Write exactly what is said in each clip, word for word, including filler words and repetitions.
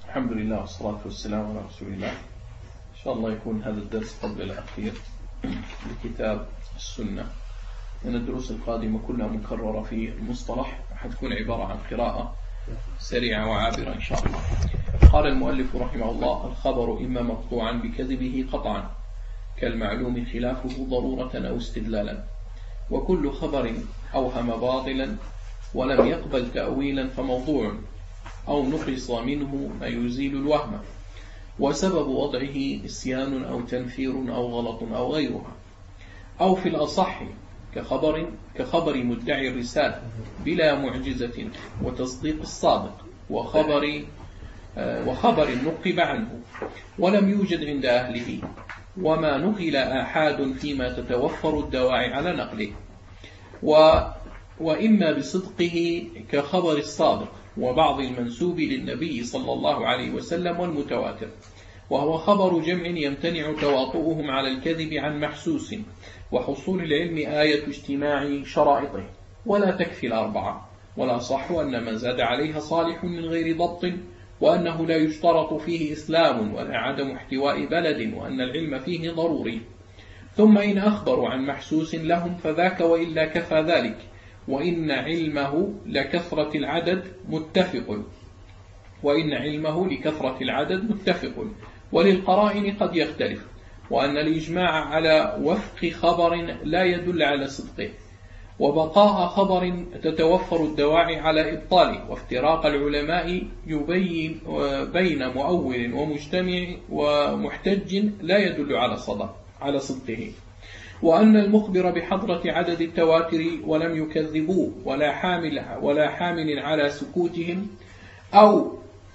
الحمد لله والصلاة والسلام على رسول الله. إن شاء الله يكون هذا الدرس قبل الأخير لكتاب السنة. من الدروس القادمة كلها مكررة في المصطلح، حتكون عبارة عن قراءة سريعة وعابرة إن شاء الله. قال المؤلف رحمه الله: الخبر إما مقطوعا بكذبه قطعا كالمعلوم خلافه ضرورة أو استدلالا، وكل خبر أوهم باطلا ولم يقبل تأويلا فموضوع، أو نقص منه ما يزيل الوهم، وسبب وضعه إسيان أو تنفير أو غلط أو غيرها. أو في الأصح كخبر, كخبر مدعي الرسالة بلا معجزة وتصديق الصادق، وخبر, وخبر نقب عنه ولم يوجد عند أهله، وما نقل آحاد فيما تتوفر الدواعي على نقله. و وإما بصدقه كخبر الصادق وبعض المنسوب للنبي صلى الله عليه وسلم والمتواتر، وهو خبر جمع يمتنع تواطؤهم على الكذب عن محسوس، وحصول العلم آية اجتماع شرائطه، ولا تكفي الأربعة. ولا صح أن من زاد عليها صالح من غير ضبط، وأنه لا يشترط فيه إسلام ولا عدم احتواء بلد، وأن العلم فيه ضروري. ثم إن أخبروا عن محسوس لهم فذاك، وإلا كفى ذلك. وإن علمه لكثرة العدد متفق وإن علمه لكثرة العدد متفق وللقرائن قد يختلف. وأن الإجماع على وفق خبر لا يدل على صدقه، وبقاء خبر تتوفر الدواعي على إبطاله، وافتراق العلماء يبين بين مؤول ومجتمع ومحتج لا يدل على صدق على صدقه. وأن المخبر بحضرة عدد التواتر ولم يكذبوه ولا حامل, ولا حامل على سكوتهم أو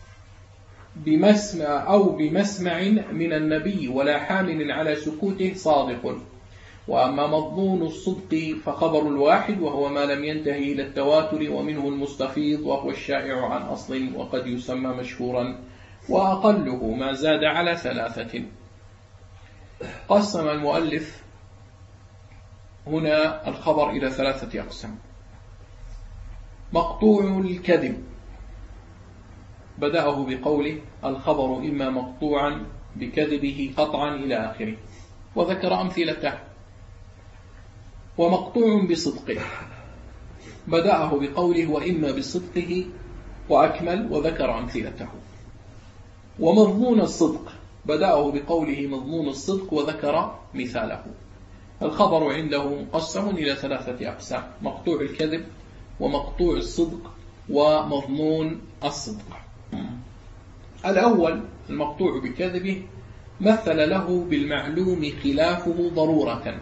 بمسمع, أو بمسمع من النبي ولا حامل على سكوته صادق. وأما مضمون الصدق فخبر الواحد، وهو ما لم ينتهي إلى التواتر، ومنه المستفيض وهو الشائع عن أصل وقد يسمى مشهورا، وأقله ما زاد على ثلاثة. قسم المؤلف هنا الخبر إلى ثلاثة أقسام. مقطوع الكذب بدأه بقوله: الخبر إما مقطوعا بكذبه قطعا إلى آخره، وذكر أمثلته. ومقطوع بصدقه بدأه بقوله: وإما بصدقه، وأكمل وذكر أمثلته. ومضمون الصدق بدأه بقوله: مضمون الصدق، وذكر مثاله. الخبر عنده مقسم إلى ثلاثة أقسام: مقطوع الكذب، ومقطوع الصدق، ومضمون الصدق. الأول المقطوع بكذبه مثل له بالمعلوم خلافه ضرورة،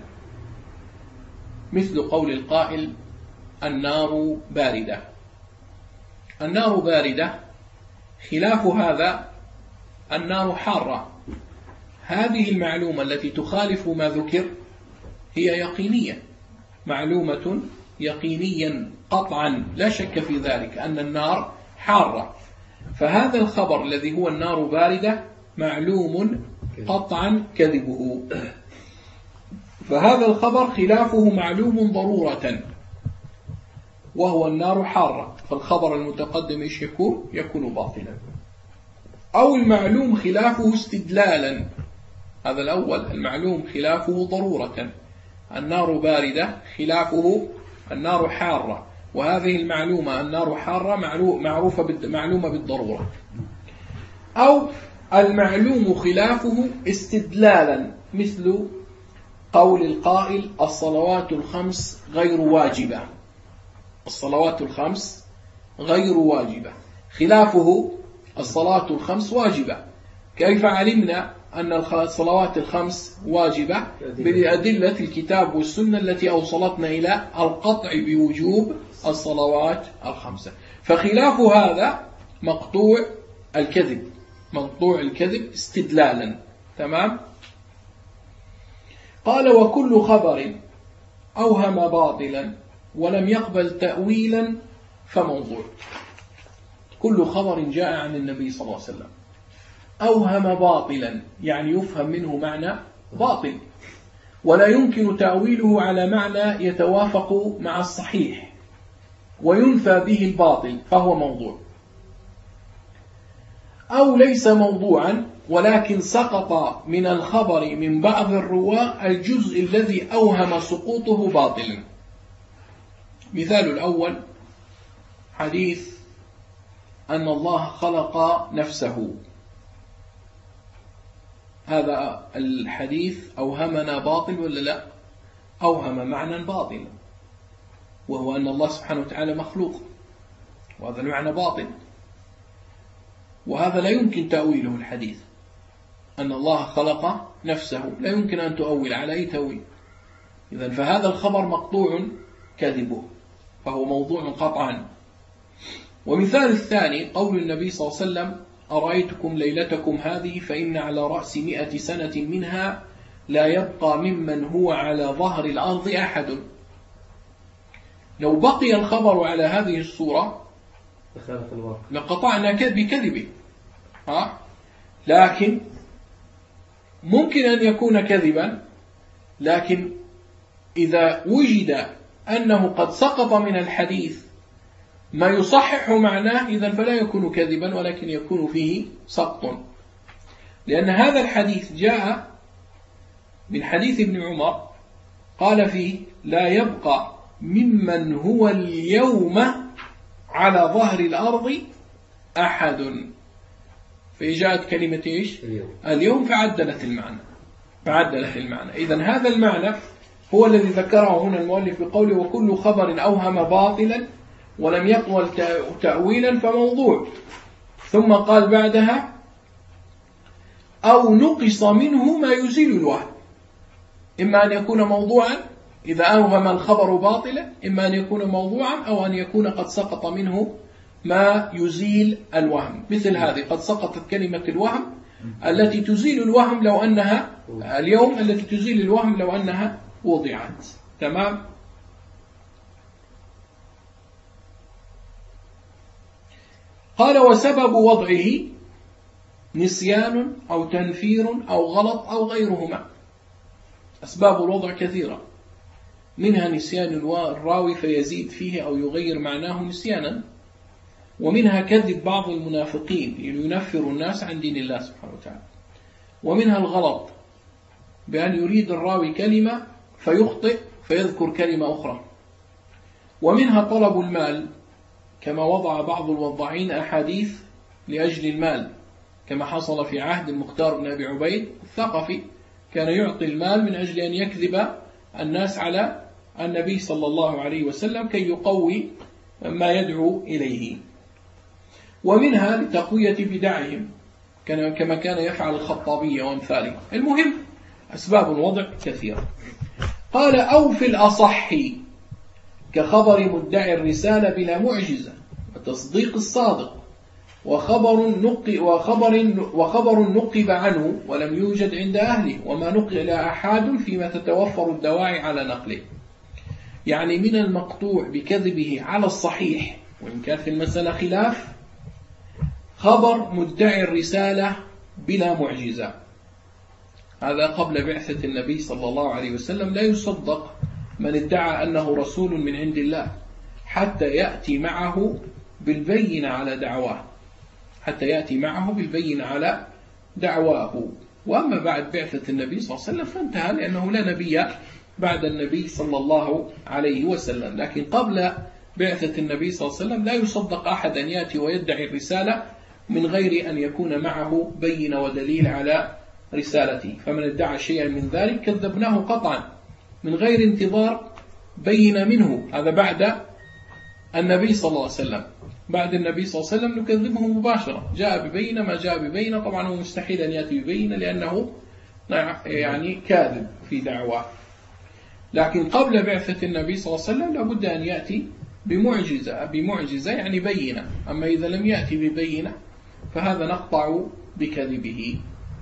مثل قول القائل: النار باردة. النار باردة خلاف هذا النار حارة. هذه المعلومة التي تخالف ما ذكر هي يقينية، معلومة يقينيا قطعا لا شك في ذلك أن النار حارة. فهذا الخبر الذي هو النار باردة معلوم قطعا كذبه، فهذا الخبر خلافه معلوم ضرورة وهو النار حارة، فالخبر المتقدم يكون يكون باطلا. أو المعلوم خلافه استدلالا، هذا الأول المعلوم خلافه ضرورة، النار باردة خلافه النار حارة، وهذه المعلومة النار حارة معروفة معلومة بالضرورة. أو المعلوم خلافه استدلالا، مثل قول القائل: الصلوات الخمس غير واجبة. الصلوات الخمس غير واجبة، خلافه الصلاة الخمس واجبة. كيف علمنا أن الصلوات الخمس واجبة؟ بأدلة الكتاب والسنة التي أوصلتنا إلى القطع بوجوب الصلوات الخمسة. فخلاف هذا مقطوع الكذب، مقطوع الكذب استدلالا. تمام؟ قال: وكل خبر أوهم باطلا ولم يقبل تأويلا فموضوع. كل خبر جاء عن النبي صلى الله عليه وسلم أوهم باطلا، يعني يفهم منه معنى باطل، ولا يمكن تأويله على معنى يتوافق مع الصحيح، وينفى به الباطل، فهو موضوع. أو ليس موضوعا ولكن سقط من الخبر من بعض الرواة الجزء الذي أوهم سقوطه باطلا. مثال الأول حديث أن الله خلق نفسه. هذا الحديث أوهمنا باطل ولا لا؟ أوهم معنى باطل، وهو أن الله سبحانه وتعالى مخلوق، وهذا المعنى باطل، وهذا لا يمكن تأويله الحديث. أن الله خلق نفسه لا يمكن أن تؤول على أي تأويل. إذن فهذا الخبر مقطوع كذبه، فهو موضوع قطعا. ومثال الثاني قول النبي صلى الله عليه وسلم: أرأيتكم ليلتكم هذه فإن على رأس مئة سنة منها لا يبقى ممن هو على ظهر الأرض أحد. لو بقي الخبر على هذه الصورة لقطعنا بكذبه، ها؟ لكن ممكن أن يكون كذبا، لكن إذا وجد أنه قد سقط من الحديث ما يصحح معناه إذن فلا يكون كذبا، ولكن يكون فيه سقط، لأن هذا الحديث جاء من حديث ابن عمر قال فيه: لا يبقى ممن هو اليوم على ظهر الأرض أحد. فجاءت كلمة إيش؟ اليوم, اليوم فعدلت المعنى فعدلت المعنى إذن هذا المعنى هو الذي ذكره هنا المؤلف بقوله: وكل خبر أوهم باطلا ولم يقبل تأويلا فموضوع. ثم قال بعدها: أو نقص منه ما يزيل الوهم. إما أن يكون موضوعا إذا أوهم الخبر باطلا، إما أن يكون موضوعا، أو أن يكون قد سقط منه ما يزيل الوهم. مثل هذه قد سقطت كلمة الوهم التي تزيل الوهم لو أنها اليوم التي تزيل الوهم لو أنها وضعت. تمام. قال: وسبب وضعه نسيان أو تنفير أو غلط أو غيرهما. أسباب الوضع كثيرة، منها نسيان الراوي فيزيد فيه أو يغير معناه نسيانا، ومنها كذب بعض المنافقين لينفر الناس عن دين الله سبحانه وتعالى، ومنها الغلط بأن يريد الراوي كلمة فيخطئ فيذكر كلمة أخرى، ومنها طلب المال كما وضع بعض الوضاعين أحاديث لأجل المال، كما حصل في عهد المختار بن أبي عبيد الثقفي، كان يعطي المال من أجل أن يكذب الناس على النبي صلى الله عليه وسلم كي يقوي ما يدعو إليه. ومنها لتقوية بدعهم كما كان يفعل الخطابية وامثاله. المهم أسباب الوضع كثيرة. قال: أو في الأصح كخبر مدعي الرسالة بلا معجزة، وتصديق الصادق، وخبر نقي وخبر وخبر نقب عنه ولم يوجد عند أهله، وما نقل أحد فيما تتوفر الدواعي على نقله. يعني من المقطوع بكذبه على الصحيح، وإن كان في المسألة خلاف، خبر مدعي الرسالة بلا معجزة. هذا قبل بعثة النبي صلى الله عليه وسلم لا يصدق من ادعى أنه رسول من عند الله حتى يأتي معه بالبينة على دعواه حتى يأتي معه بالبينة على دعواه. وأما بعد بعثة النبي صلى الله عليه وسلم فانتهى، لأنه لا نبي بعد النبي صلى الله عليه وسلم. لكن قبل بعثة النبي صلى الله عليه وسلم لا يصدق أحد أن يأتي ويدعي الرسالة من غير أن يكون معه بينة ودليل على رسالته. فمن ادعى شيئا من ذلك كذبناه قطعا من غير انتظار بينة منه. هذا بعد النبي صلى الله عليه وسلم. بعد النبي صلى الله عليه وسلم نكذبه مباشرة، جاء ببينة ما جاء ببينة. طبعا هو مستحيل أن يأتي ببينة لأنه يعني كاذب في دعواه. لكن قبل بعثة النبي صلى الله عليه وسلم لابد أن يأتي بمعجزة بمعجزة يعني بينة. أما إذا لم يأتي ببينة فهذا نقطع بكذبه.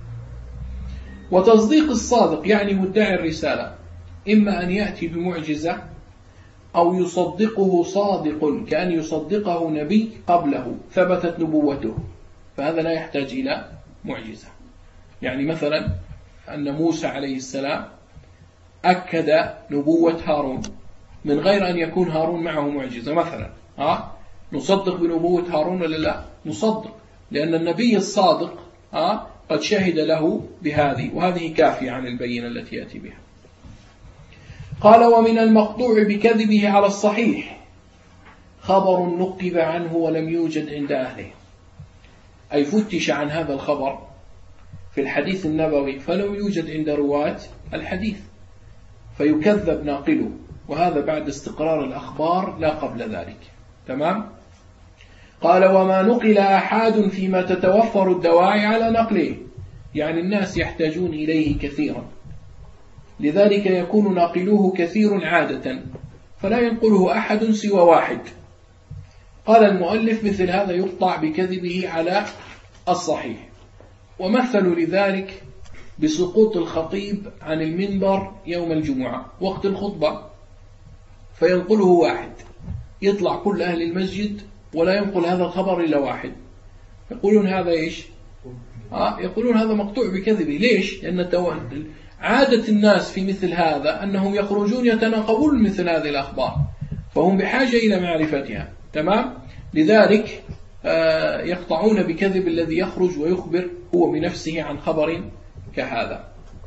وتصديق الصادق يعني مدعي الرسالة، إما أن يأتي بمعجزة أو يصدقه صادق كأن يصدقه نبي قبله ثبتت نبوته، فهذا لا يحتاج إلى معجزة. يعني مثلا أن موسى عليه السلام أكد نبوة هارون من غير أن يكون هارون معه معجزة مثلا. ها نصدق بنبوة هارون ولا لا؟ نصدق. لأن النبي الصادق قد شهد له بهذه، وهذه كافية عن البينة التي يأتي بها. قال: ومن المقطوع بكذبه على الصحيح خبر نقب عنه ولم يوجد عند أهله، أي فتش عن هذا الخبر في الحديث النبوي فلم يوجد عند رواة الحديث فيكذب ناقله، وهذا بعد استقرار الأخبار لا قبل ذلك. تمام؟ قال: وما نقل أحد فيما تتوفر الدواعي على نقله، يعني الناس يحتاجون إليه كثيرا، لذلك يكون ناقلوه كثير عادة فلا ينقله أحد سوى واحد. قال المؤلف: مثل هذا يقطع بكذبه على الصحيح. ومثلوا لذلك بسقوط الخطيب عن المنبر يوم الجمعة وقت الخطبة فينقله واحد، يطلع كل أهل المسجد ولا ينقل هذا الخبر إلا واحد، يقولون هذا إيش؟ آه يقولون هذا مقطوع بكذبه. ليش؟ لأن عادة الناس في مثل هذا أنهم يخرجون يتناقبون مثل هذه الأخبار، فهم بحاجة إلى معرفتها. تمام؟ لذلك يقطعون بكذب الذي يخرج ويخبر هو بنفسه عن خبر كهذا،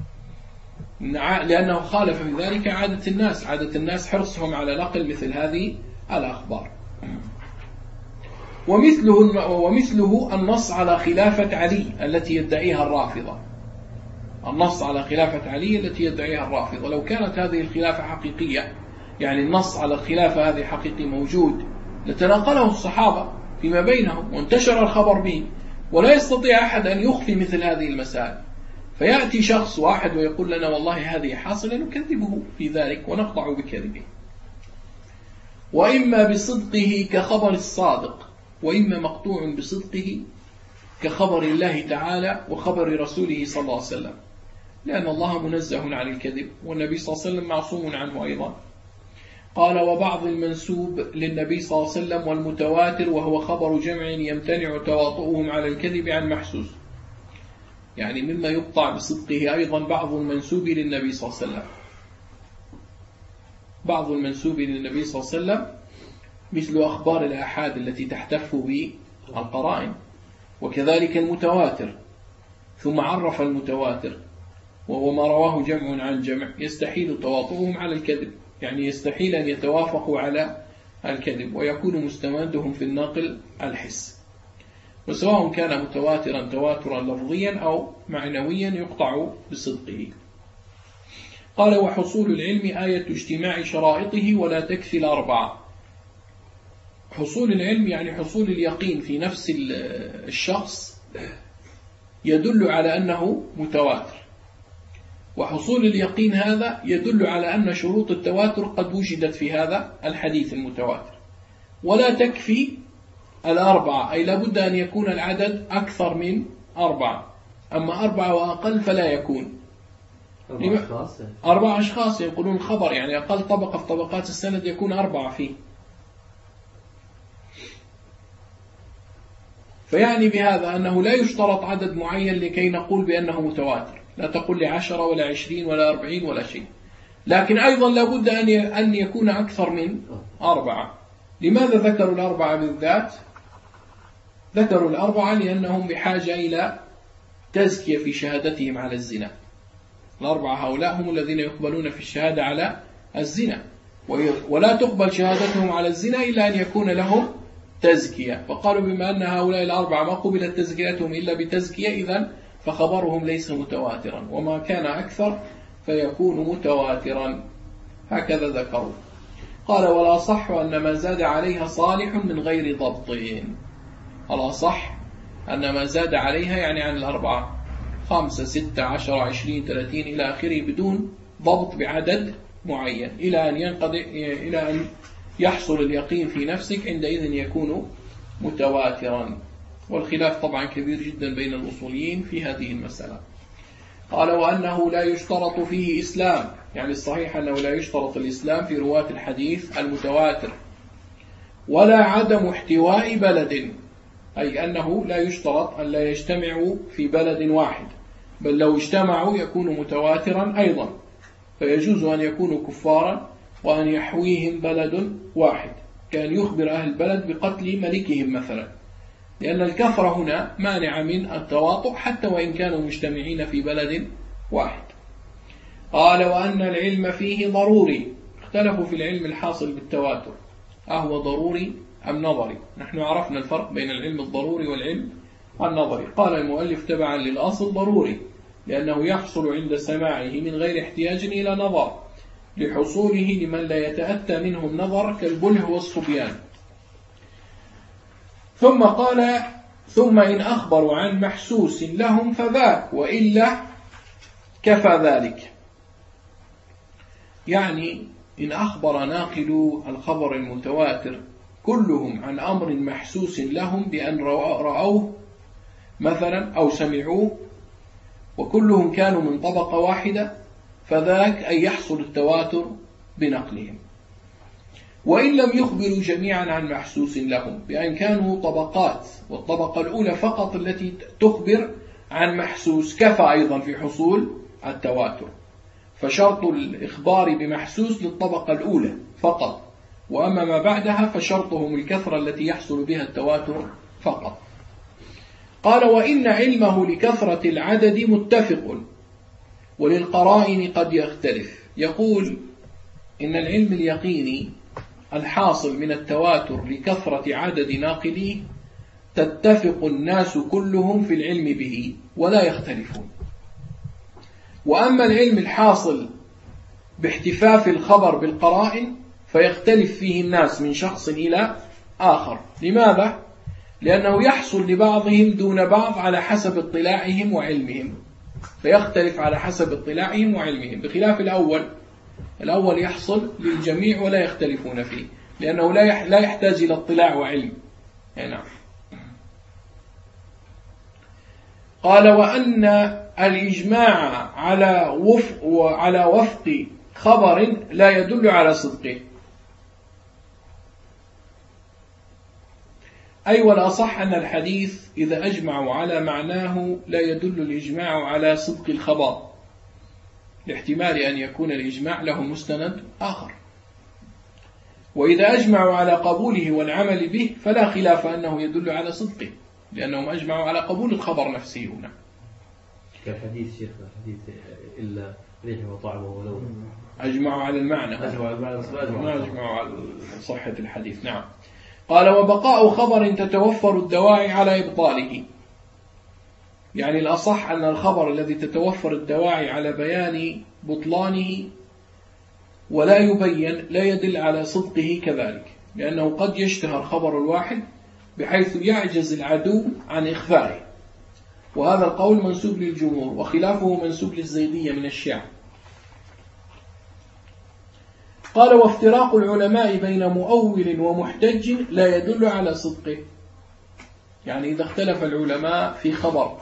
لأنه خالف في ذلك عادة الناس. عادة الناس حرصهم على نقل مثل هذه الأخبار. ومثله, ومثله النص على خلافة علي التي يدعيها الرافضة. النص على خلافة علي التي يدعيها الرافضة، لو كانت هذه الخلافة حقيقية، يعني النص على الخلافة هذه حقيقي موجود، لتناقله الصحابة فيما بينهم وانتشر الخبر به، ولا يستطيع أحد أن يخفي مثل هذه المسائل. فيأتي شخص واحد ويقول لنا والله هذه حاصلة، نكذبه في ذلك ونقطع بكذبه. وإما بصدقه كخبر الصادق، وإما مقطوع بصدقه كخبر الله تعالى وخبر رسوله صلى الله عليه وسلم، لأن الله منزه عن الكذب والنبي صلى الله عليه وسلم معصوم عنه أيضا. قال: وبعض المنسوب للنبي صلى الله عليه وسلم والمتواتر وهو خبر جمع يمتنع تواطؤهم على الكذب عن محسوس، يعني مما يقطع بصدقه أيضا بعض المنسوب للنبي صلى الله عليه وسلم، بعض المنسوب للنبي صلى الله عليه وسلم مثل أخبار الآحاد التي تحتف بالقرائن، وكذلك المتواتر. ثم عرف المتواتر وهو ما رواه جمع عن جمع يستحيل تواطؤهم على الكذب، يعني يستحيل أن يتوافقوا على الكذب، ويكون مستمدهم في الناقل الحس، وسواء كان متواترا تواترا لفظيا أو معنويا يقطع بصدقه. قال: وحصول العلم آية اجتماع شرائطه ولا تكفي الأربعة. حصول العلم يعني حصول اليقين في نفس الشخص يدل على أنه متواتر، وحصول اليقين هذا يدل على أن شروط التواتر قد وجدت في هذا الحديث المتواتر. ولا تكفي الأربعة، أي لابد أن يكون العدد أكثر من أربعة، أما أربعة وأقل فلا يكون. أربعة أشخاص أربعة أشخاص يقولون الخبر، يعني أقل طبقة في طبقات السند يكون أربعة فيه. فيعني بهذا أنه لا يشترط عدد معين لكي نقول بأنه متواتر، لا تقول لي عشرة ولا عشرين ولا أربعين ولا شيء، لكن أيضا لابد أن يكون أكثر من أربعة. لماذا ذكروا الأربعة بالذات؟ ذكروا الأربعة لأنهم بحاجة إلى تزكية في شهادتهم على الزنا. الأربعة هؤلاء هم الذين يقبلون في الشهادة على الزنا، ولا تقبل شهادتهم على الزنا إلا أن يكون لهم تزكية، فقالوا بما أن هؤلاء الأربعة ما قبلت تزكيتهم إلا بتزكية، إذن فخبرهم ليس متواترا، وما كان أكثر فيكون متواترا. هكذا ذكروا. قال: ولا صح أن ما زاد عليها صالح من غير ضبط. ولا صح أن ما زاد عليها يعني عن الأربعة خمسة ستة عشر عشرين ثلاثين إلى آخره بدون ضبط بعدد معين، إلى أن ينقضي إلى أن يحصل اليقين في نفسك، عندئذ يكون متواترا. والخلاف طبعا كبير جدا بين الأصوليين في هذه المسألة. قال: وأنه لا يشترط فيه إسلام، يعني الصحيح أنه لا يشترط الإسلام في رواة الحديث المتواتر، ولا عدم احتواء بلد، أي أنه لا يشترط أن لا يجتمعوا في بلد واحد، بل لو اجتمعوا يكون متواترا أيضا، فيجوز أن يكونوا كفارا وأن يحويهم بلد واحد، كان يخبر أهل البلد بقتل ملكهم مثلا، لأن الكثرة هنا مانعة من التواطؤ حتى وإن كانوا مجتمعين في بلد واحد. قال وأن العلم فيه ضروري. اختلفوا في العلم الحاصل بالتواتر، أهو ضروري أم نظري؟ نحن عرفنا الفرق بين العلم الضروري والعلم النظري. قال المؤلف تبعا للأصل ضروري، لأنه يحصل عند سماعه من غير احتياج إلى نظر، لحصوله لمن لا يتأتى منه النظر كالبله والصبيان. ثم قال ثم إن أخبروا عن محسوس لهم فذاك، وإلا كفى ذلك. يعني إن أخبر ناقل الخبر المتواتر كلهم عن أمر محسوس لهم بأن رأوه مثلا أو سمعوه، وكلهم كانوا من طبقة واحدة، فذاك أن يحصل التواتر بنقلهم. وإن لم يخبروا جميعا عن محسوس لهم بأن كانوا طبقات، والطبقة الأولى فقط التي تخبر عن محسوس، كفى أيضا في حصول التواتر. فشرط الإخبار بمحسوس للطبقة الأولى فقط، وأما ما بعدها فشرطهم الكثرة التي يحصل بها التواتر فقط. قال وإن علمه لكثرة العدد متفق، وللقرائن قد يختلف. يقول إن العلم اليقيني الحاصل من التواتر لكثرة عدد ناقليه تتفق الناس كلهم في العلم به ولا يختلفون. وأما العلم الحاصل باحتفاف الخبر بالقرائن فيختلف فيه الناس من شخص إلى آخر. لماذا؟ لأنه يحصل لبعضهم دون بعض على حسب اطلاعهم وعلمهم، فيختلف على حسب اطلاعهم وعلمهم، بخلاف الأول. الأول يحصل للجميع ولا يختلفون فيه، لأنه لا يحتاج إلى اطلاع وعلم. نعم. قال وأن الإجماع على وفق وعلى وفق خبر لا يدل على صدقه. أي والأصح أن الحديث إذا أجمعوا على معناه لا يدل الإجماع على صدق الخبر، لاحتمال أن يكون الإجماع له مستند آخر. وإذا أجمعوا على قبوله والعمل به فلا خلاف أنه يدل على صدقه، لأنهم أجمعوا على قبول الخبر نفسه هنا. كالحديث شيخ الحديث إلا ريحه وطعمه ولونه، أجمعوا على المعنى، أجمعوا على المعنى، ما أجمعوا على صحة الحديث. نعم. قال وبقاء خبر تتوفر الدواعي على إبطاله. يعني الأصح أن الخبر الذي تتوفر الدواعي على بيان بطلانه ولا يبين لا يدل على صدقه كذلك، لأنه قد يشتهر خبر الواحد بحيث يعجز العدو عن إخفائه، وهذا القول منسوب للجمهور، وخلافه منسوب للزيدية من الشيعة. قال وافتراق العلماء بين مؤول ومحتج لا يدل على صدقه. يعني إذا اختلف العلماء في خبر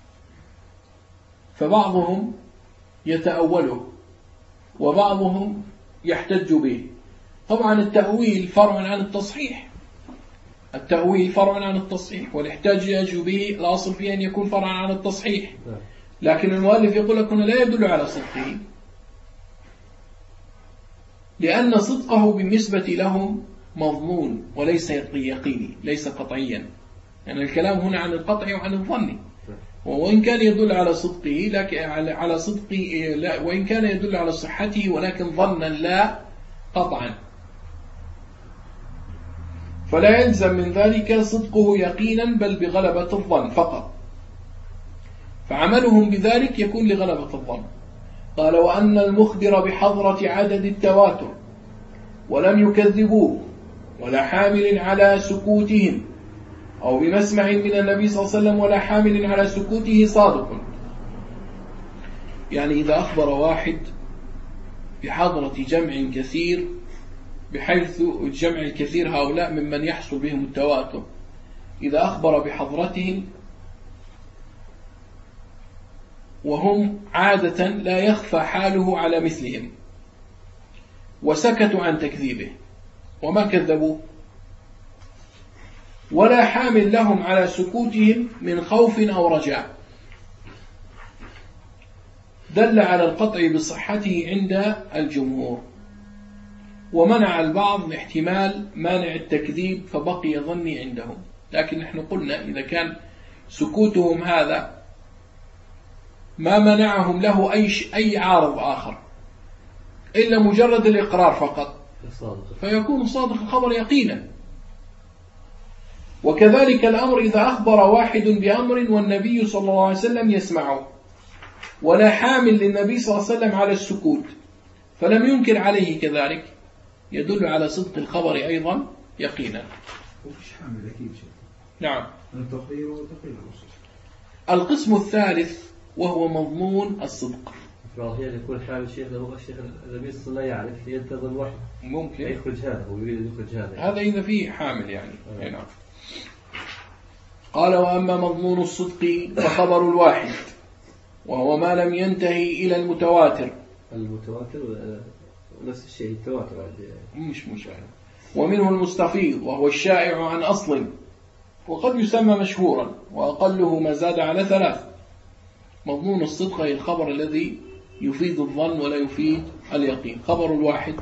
فبعضهم يتأوله وبعضهم يحتج به. طبعا التأويل فرع عن التصحيح، التأويل فرع عن التصحيح، والاحتجاج به الأصل فيه أن يكون فرعا عن التصحيح، لكن المؤلف يقول لك هنا لا يدل على صدقه، لأن صدقه بالنسبة لهم مضمون وليس يقيني، ليس قطعيا. يعني الكلام هنا عن القطع وعن الظن، وإن كان يدل على صدقه لكن على صدقه لا، وإن كان يدل على صحته ولكن ظنا لا قطعا، فلا يلزم من ذلك صدقه يقينا بل بغلبة الظن فقط، فعملهم بذلك يكون لغلبة الظن. قال وأن المخبر بحضرة عدد التواتر ولم يكذبوه ولا حامل على سكوتهم، أو بمسمع من النبي صلى الله عليه وسلم ولا حامل على سكوته صادق. يعني إذا أخبر واحد بحضرة جمع كثير، بحيث الجمع الكثير هؤلاء ممن يحصل بهم التواتر، إذا أخبر بحضرتهم وهم عادة لا يخفى حاله على مثلهم، وسكتوا عن تكذيبه وما كذبوا، ولا حامل لهم على سكوتهم من خوف أو رجاء، دل على القطع بصحته عند الجمهور، ومنع البعض احتمال مانع التكذيب فبقي ظني عندهم. لكن نحن قلنا إذا كان سكوتهم هذا ما منعهم له أي أي عارض آخر إلا مجرد الإقرار فقط فيكون صادق الخبر يقينا. وكذلك الأمر إذا أخبر واحد بأمر والنبي صلى الله عليه وسلم يسمعه ولا حامل للنبي صلى الله عليه وسلم على السكوت فلم ينكر عليه كذلك يدل على صدق الخبر أيضا يقينا. وفيش حامل أكيد شيء. نعم. التقرير وتقرير الرسول. القسم الثالث وهو مضمون الصدق. فهي يكون حامل الشيخ له الشيخ النبي صلى الله عليه وسلم يعرف ينتظر الوحي ممكن يخرج هذا ويريد يخرج هذا هذا إذا فيه حامل يعني. آه. نعم. قال وأما مضمون الصدق فخبر الواحد وهو ما لم ينتهي إلى المتواتر. المتواتر نفس الشيء التواتر مش مشاهد. ومنه المستفيض وهو الشائع عن أصل وقد يسمى مشهورا وأقله ما زاد على ثلاث. مضمون الصدق هي الخبر الذي يفيد الظن ولا يفيد اليقين. خبر الواحد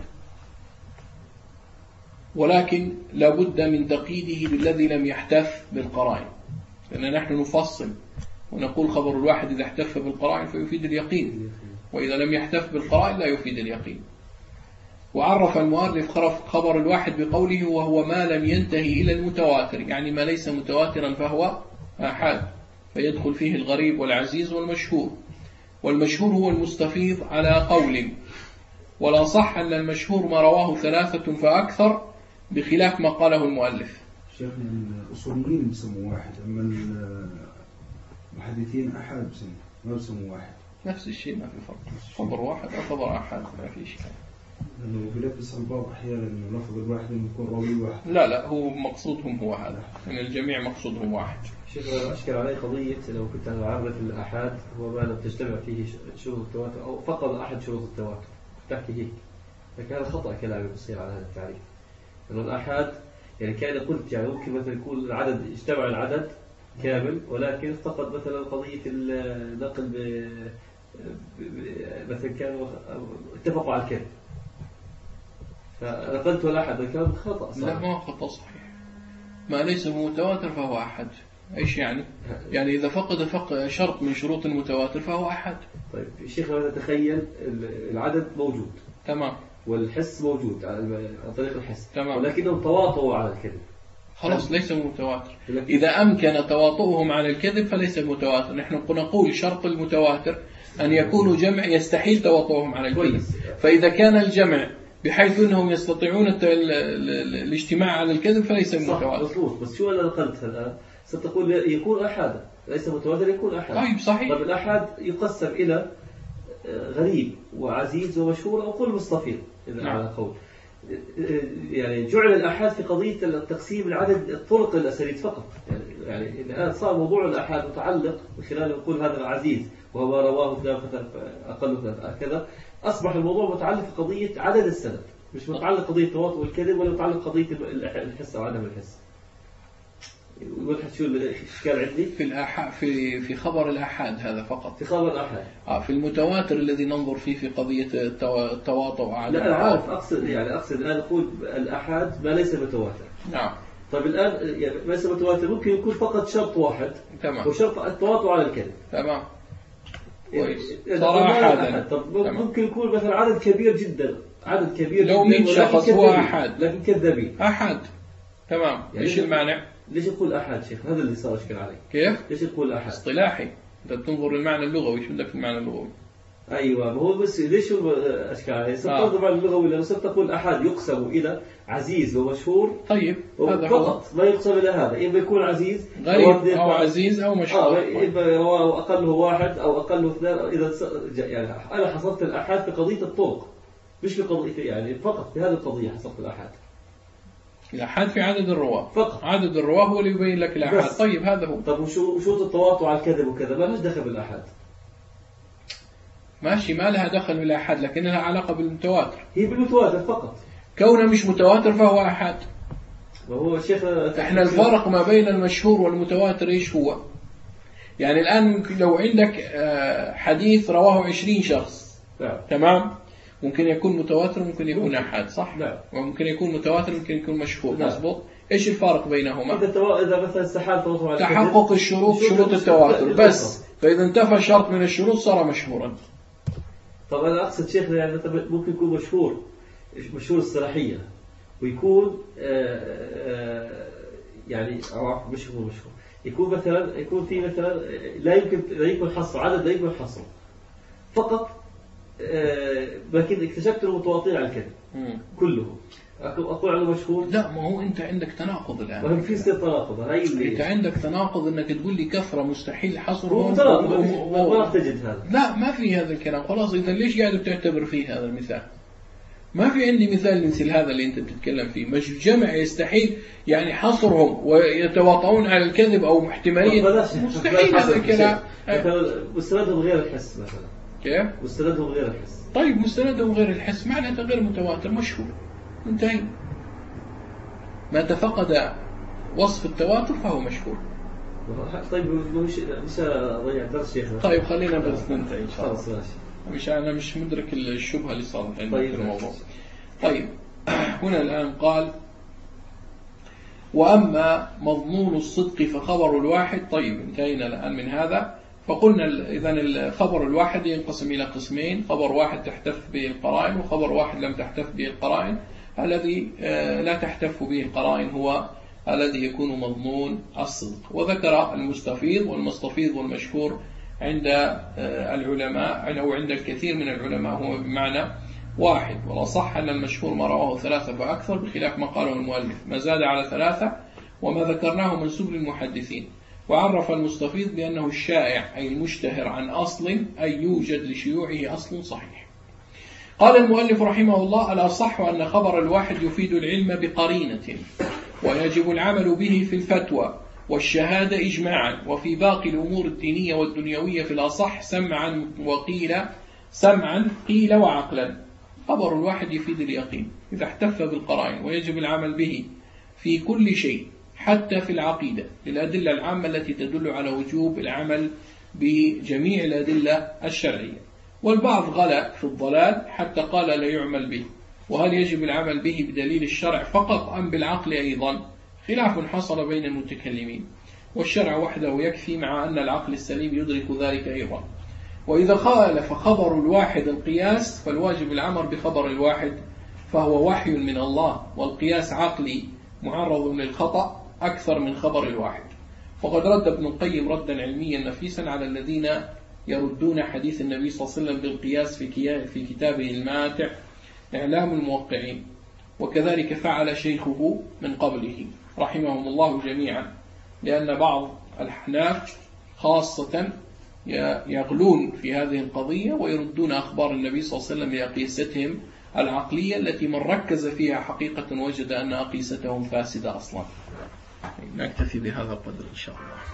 ولكن لابد من تقييده بالذي لم يحتف بالقرائن لأن نحن نفصل ونقول خبر الواحد إذا احتف بالقرائن فيفيد اليقين وإذا لم يحتف بالقرائن لا يفيد اليقين. وعرف المؤلف خبر الواحد بقوله وهو ما لم ينتهي إلى المتواتر يعني ما ليس متواترا فهو آحاد فيدخل فيه الغريب والعزيز والمشهور. والمشهور هو المستفيض على قول ولا صح أن المشهور ما رواه ثلاثة فأكثر بخلاف ما قاله المؤلف. شيخنا الأصوليين بيسموا واحد أما المحدثين أحد بيسموا ما بيسموا واحد. نفس الشيء ما في فرق. خبر واحد أو خبر أحد ما في شيء. لأنه بيلبس البعض أحيانا إنه لفظ الواحد إنه يكون راوي واحد. لا لا هو مقصودهم هو هذا إن الجميع مقصودهم واحد. شيخ أشكل علي قضية لو كنت أنا أعرف الأحاد هو ما لم تجتمع فيه شروط التواتر أو فقط أحد شروط التواتر تحكي هيك فكان خطأ كلامي بصير على هذا التعريف. لأنه الأحاد يعني كان قلت يعني ممكن مثلا يكون العدد اجتمع العدد كامل ولكن افتقد مثلا قضية النقل ب مثلا كانوا اتفقوا على الكذب فنقلت الأحد الكلام خطأ صحيح. لا ما خطأ صحيح ما ليس متواتر فهو أحد. إيش يعني؟ يعني إذا فقد فق شرط من شروط المتواتر فهو أحد. طيب الشيخ لو تتخيل العدد موجود تمام والحس موجود عن طريق الحس تمام ولكنهم تواطؤوا على الكذب خلاص ليس متواتر. إذا أمكن تواطؤهم على الكذب فليس متواتر. نحن نقول شرط المتواتر أن يكونوا جمع يستحيل تواطؤهم على الكذب فإذا كان الجمع بحيث أنهم يستطيعون الاجتماع على الكذب فليس متواتر. مظبوط بس شو أنا نقلتها الآن ستقول يكون أحد ليس متواتر يكون أحد. طيب صحيح. طيب الأحد يقسم إلى غريب وعزيز ومشهور أو قول مستفيض إذا نعم. على قول يعني جعل الأحاد في قضية التقسيم العدد الطرق الأسانيد فقط يعني يعني الآن صار موضوع الأحاد متعلق من خلال نقول هذا العزيز وهو رواه ثلاثة أقل ثلاثة كذا أصبح الموضوع متعلق في قضية عدد السند مش متعلق قضية التواطؤ والكذب ولا متعلق قضية الحس أو عدم الحس. شو الإشكال عندي في الآحاد في في خبر الآحاد هذا فقط في خبر الآحاد. آه في المتواتر الذي ننظر فيه في قضية التواطؤ وعدم لا أنا عارف أقصد يعني أقصد الآن أقول الآحاد ما ليس متواتر. نعم. طيب الآن يعني ما ليس متواتر ممكن يكون فقط شرط واحد تمام وشرط التواطؤ على الكذب تمام كويس. صار أحدا. طب ممكن يكون مثلا عدد كبير جدا عدد كبير لو مئة شخص هو أحد لكن كذابين أحد تمام. يعني إيش المانع؟ ليش يقول أحد شيخ هذا اللي صار أشكال علي. كيف؟ ليش يقول أحد؟ اصطلاحي أنت تنظر للمعنى اللغوي شو بدك في المعنى اللغوي؟ أيوة ما هو بس ليش هو أشكال علي؟ صرت آه. تنظر المعنى اللغوي لأنه صرت تقول أحد يقسم إلى عزيز ومشهور. طيب هذا فقط ما يقسم إلى هذا إما يكون عزيز غريب أو عزيز أو مشهور. آه إما هو أقله واحد أو أقله اثنين إذا يعني أنا حصلت الأحد في قضية الطرق مش في قضية يعني فقط في هذه القضية حصلت الأحد. الأحاد في عدد الرواة فقط عدد الرواة هو اللي يبين لك الأحاد. طيب هذا هو. طب وشو شو التواطؤ على الكذب وكذا ما لهاش دخل بالأحاد. ماشي ما لها دخل بالأحاد لكن لها علاقة بالمتواتر. هي بالمتواتر فقط كونه مش متواتر فهو أحاد. وهو الشيخ احنا الفرق ما بين المشهور والمتواتر ايش هو؟ يعني الآن لو عندك حديث رواه عشرين شخص نعم. تمام ممكن يكون متواتر ممكن يكون أحاد صح؟ نعم. وممكن يكون متواتر ممكن يكون مشهور. نعم. مظبوط. إيش الفارق بينهما؟ إذا تو... إذا مثلا استحال تواتر على تحقق الشروط شروط التواتر بس، فإذا انتفى شرط من الشروط صار مشهورا. طب أنا أقصد شيخنا يعني ممكن يكون مشهور مشهور الصلاحية ويكون آآ آآ يعني أو مش هو مشهور يكون مثلا يكون في مثلا لا يمكن لا يمكن حصره عدد لا يمكن حصره فقط، لكن اكتشفت انه متواطئ على الكذب كله اقول عنه مشهور. لا، ما هو انت عندك تناقض الان. ما في يصير تناقض، هاي اللي انت عندك تناقض انك تقول لي كثره مستحيل حصرهم. ما تجد هذا. لا، ما في هذا الكلام. خلاص، اذا ليش قاعد بتعتبر فيه هذا المثال؟ ما في عندي مثال مثل هذا اللي انت بتتكلم فيه. مش جمع يستحيل يعني حصرهم ويتواطؤون على الكذب او احتماليه مستحيل هذا الكلام. مستندهم غير الحس مثلا. كيف؟ مستندهم غير الحس. طيب مستندهم غير الحس معناته غير متواتر مشهور، انتهي. ما تفقد وصف التواتر فهو مشهور. طيب مش مش ضيع درس شيخنا. طيب خلينا بس ننتهي ان شاء الله. ماشي. مش أنا مش مدرك الشبهة اللي صارت عندنا طيب في الموضوع. طيب هنا الآن قال: وأما مضمون الصدق فخبر الواحد. طيب انتهينا الآن من هذا. فقلنا إذن الخبر الواحد ينقسم إلى قسمين: خبر واحد تحتف به القرائن، وخبر واحد لم تحتف به القرائن. الذي لا تحتف به القرائن هو الذي يكون مضمون الصدق. وذكر المستفيض والمستفيض والمشهور عند العلماء أو عند الكثير من العلماء هو بمعنى واحد، ولا صح أن المشهور ما رواه ثلاثة فأكثر، بخلاف ما قاله المؤلف ما زاد على ثلاثة وما ذكرناه منسوب للمحدثين. وعرف المستفيض بأنه الشائع أي المشتهر عن أصل، أي يوجد لشيوعه أصل صحيح. قال المؤلف رحمه الله: الأصح أن خبر الواحد يفيد العلم بقرينة، ويجب العمل به في الفتوى والشهادة إجماعا، وفي باقي الأمور الدينية والدنيوية في الأصح سمعا وقيل سمعا قيل وعقلا. خبر الواحد يفيد اليقين إذا احتف بالقرائن، ويجب العمل به في كل شيء حتى في العقيدة للأدلة العامة التي تدل على وجوب العمل بجميع الأدلة الشرعية. والبعض غلا في الضلال حتى قال لا يعمل به. وهل يجب العمل به بدليل الشرع فقط أم بالعقل أيضا؟ خلاف حصل بين المتكلمين، والشرع وحده يكفي، مع أن العقل السليم يدرك ذلك أيضا. وإذا خالف خبر الواحد القياس فالواجب العمل بخبر الواحد، فهو وحي من الله، والقياس عقلي معرض للخطأ أكثر من خبر الواحد. وقد رد ابن القيم ردا علميا نفيسا على الذين يردون حديث النبي صلى الله عليه وسلم بالقياس في كتابه الماتع إعلام الموقعين، وكذلك فعل شيخه من قبله رحمهم الله جميعا، لأن بعض الأحناف خاصة يغلون في هذه القضية ويردون أخبار النبي صلى الله عليه وسلم لأقيستهم العقلية التي من ركز فيها حقيقة وجد أن أقيستهم فاسدة أصلا. نكتفي بهذا القدر إن شاء الله.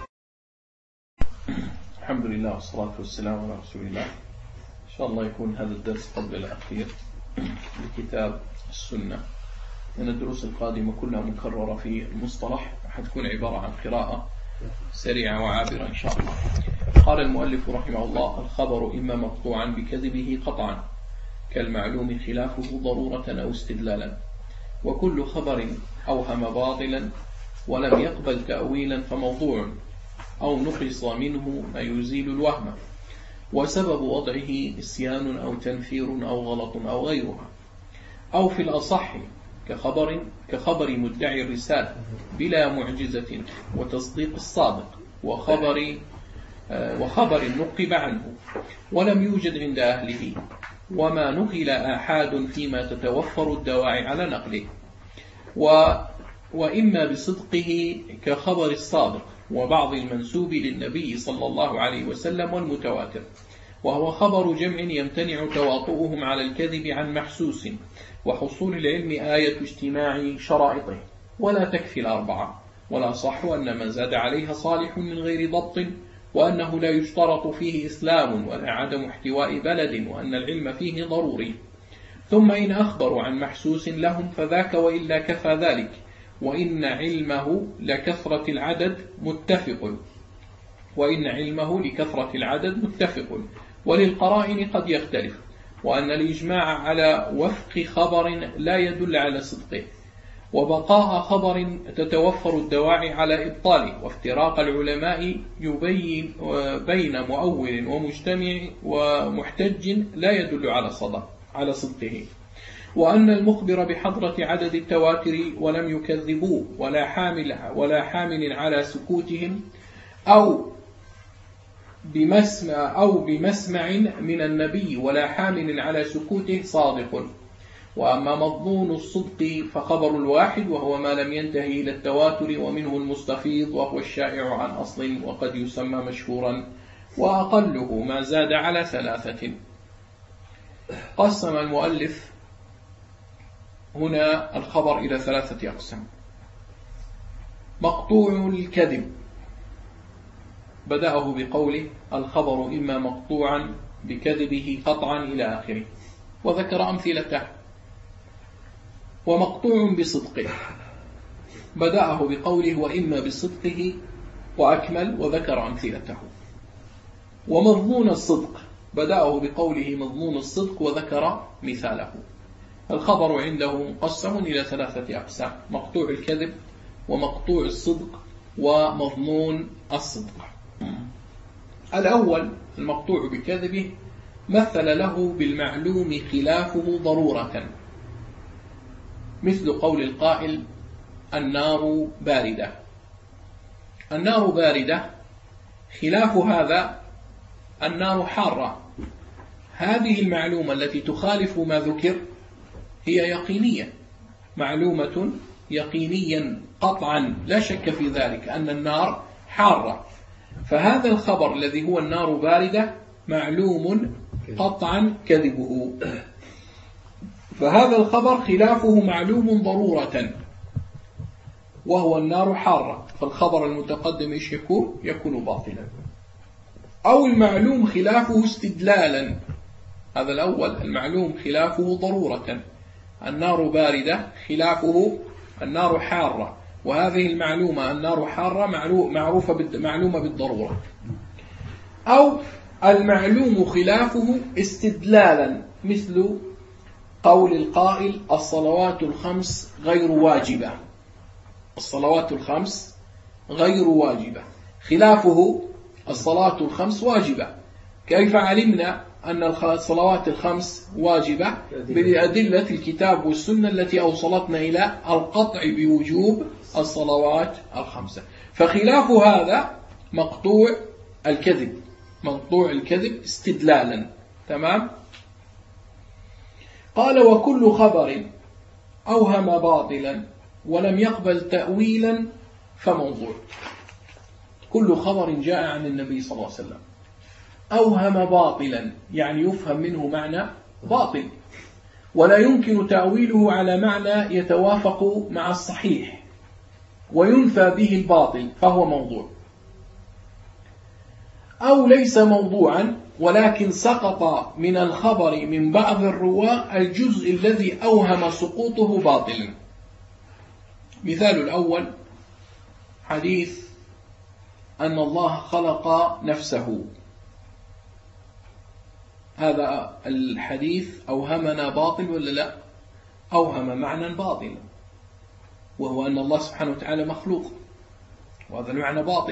الحمد لله والصلاة والسلام على رسول الله. إن شاء الله يكون هذا الدرس قبل الأخير لكتاب السنة. من الدروس القادمة كلها مكررة في المصطلح، حتكون عبارة عن قراءة سريعة وعابرة إن شاء الله. قال المؤلف رحمه الله: الخبر إما مقطوعا بكذبه قطعا كالمعلوم خلافه ضرورة أو استدلالا، وكل خبر أوهم باطلا ولم يقبل تأويلا فموضوع، أو نقص منه ما يزيل الوهم، وسبب وضعه إسيان أو تنفير أو غلط أو غيرها. أو في الأصح كخبر كخبر مدعي الرسالة بلا معجزة وتصديق الصادق، وخبر وخبر نقب عنه ولم يوجد عند أهله، وما نقل آحاد فيما تتوفر الدواعي على نقله. و وإما بصدقه كخبر الصادق وبعض المنسوب للنبي صلى الله عليه وسلم والمتواتر، وهو خبر جمع يمتنع تواطؤهم على الكذب عن محسوس، وحصول العلم آية اجتماع شرائطه، ولا تكفي الأربعة. ولا صح أن من زاد عليها صالح من غير ضبط، وأنه لا يشترط فيه إسلام ولا عدم احتواء بلد، وأن العلم فيه ضروري. ثم إن أخبروا عن محسوس لهم فذاك، وإلا كفى ذلك. وإن علمه لكثرة العدد متفق وإن علمه لكثرة العدد متفق وللقرائن قد يختلف. وأن الإجماع على وفق خبر لا يدل على صدقه، وبقاء خبر تتوفر الدواعي على إبطاله، وافتراق العلماء يبين بين مؤول ومجتمع ومحتج لا يدل على صدق على صدقه، وأن المخبر بحضرة عدد التواتر ولم يكذبوه ولا حامل ولا حامل على سكوتهم أو بمسمع أو بمسمع من النبي ولا حامل على سكوته صادق. وأما مضمون الصدق فخبر الواحد، وهو ما لم ينتهي إلى التواتر، ومنه المستفيض وهو الشائع عن أصل وقد يسمى مشهورا، وأقله ما زاد على ثلاثة. قسم المؤلف هنا الخبر إلى ثلاثة أقسام. مقطوع الكذب بدأه بقوله الخبر إما مقطوعا بكذبه قطعا إلى آخره، وذكر أمثلته. ومقطوع بصدقه بدأه بقوله وإما بصدقه وأكمل، وذكر أمثلته. ومضمون الصدق بدأه بقوله مضمون الصدق، وذكر مثاله. الخبر عنده مقسم إلى ثلاثة أقسام: مقطوع الكذب، ومقطوع الصدق، ومضمون الصدق. الأول المقطوع بكذبه مثل له بالمعلوم خلافه ضرورة، مثل قول القائل النار باردة. النار باردة خلاف هذا النار حارة. هذه المعلومة التي تخالف ما ذكر هي يقينية، معلومة يقينيا قطعا لا شك في ذلك أن النار حارة. فهذا الخبر الذي هو النار باردة معلوم قطعا كذبه، فهذا الخبر خلافه معلوم ضرورة وهو النار حارة، فالخبر المتقدم إيش يكون؟ يكون باطلا. أو المعلوم خلافه استدلالا، هذا الأول المعلوم خلافه ضرورة، النار باردة خلافه النار حارة، وهذه المعلومة النار حارة معروفة معلومة بالضرورة. أو المعلوم خلافه استدلالا، مثل قول القائل الصلوات الخمس غير واجبة. الصلوات الخمس غير واجبة خلافه الصلاة الخمس واجبة. كيف علمنا أن الصلوات الخمس واجبة؟ بأدلة الكتاب والسنة التي أوصلتنا إلى القطع بوجوب الصلوات الخمسة. فخلاف هذا مقطوع الكذب، مقطوع الكذب استدلالا. تمام؟ قال وكل خبر أوهم باطلا ولم يقبل تأويلا فموضوع. كل خبر جاء عن النبي صلى الله عليه وسلم أوهم باطلا، يعني يفهم منه معنى باطل ولا يمكن تأويله على معنى يتوافق مع الصحيح وينفى به الباطل، فهو موضوع. أو ليس موضوعا ولكن سقط من الخبر من بعض الرواة الجزء الذي أوهم سقوطه باطلا. مثال الأول حديث أن الله خلق نفسه. هذا الحديث أوهمنا باطل ولا لا؟ أوهم معنى باطل، وهو أن الله سبحانه وتعالى مخلوق، وهذا المعنى باطل،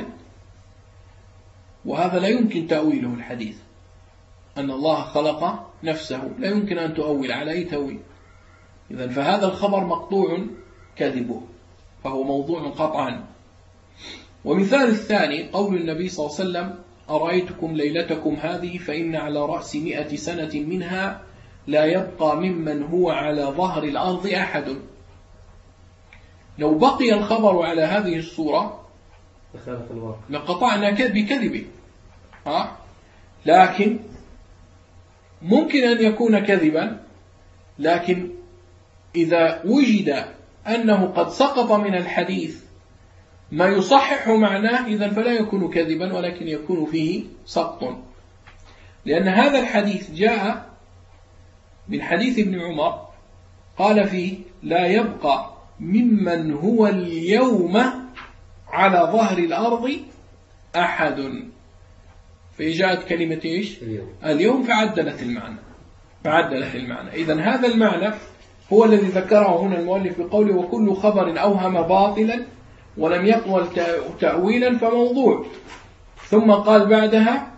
وهذا لا يمكن تأويله. الحديث أن الله خلق نفسه لا يمكن أن تؤول على أي تأويل. إذن فهذا الخبر مقطوع كذبه، فهو موضوع قطعا. ومثال الثاني قول النبي صلى الله عليه وسلم أرأيتكم ليلتكم هذه فإن على رأس مئة سنة منها لا يبقى ممن هو على ظهر الأرض أحد. لو بقي الخبر على هذه الصورة لقطعنا بكذبه، ها؟ لكن ممكن أن يكون كذبا، لكن إذا وجد أنه قد سقط من الحديث ما يصحح معناه إذن فلا يكون كذبا ولكن يكون فيه سقط، لأن هذا الحديث جاء من حديث ابن عمر قال فيه لا يبقى ممن هو اليوم على ظهر الأرض أحد، فجاءت كلمة إيش؟ اليوم, اليوم فعدلت المعنى فعدلت المعنى إذن هذا المعنى هو الذي ذكره هنا المؤلف بقوله وكل خبر أوهم باطلا ولم يقبل تأويلا فموضوع. ثم قال بعدها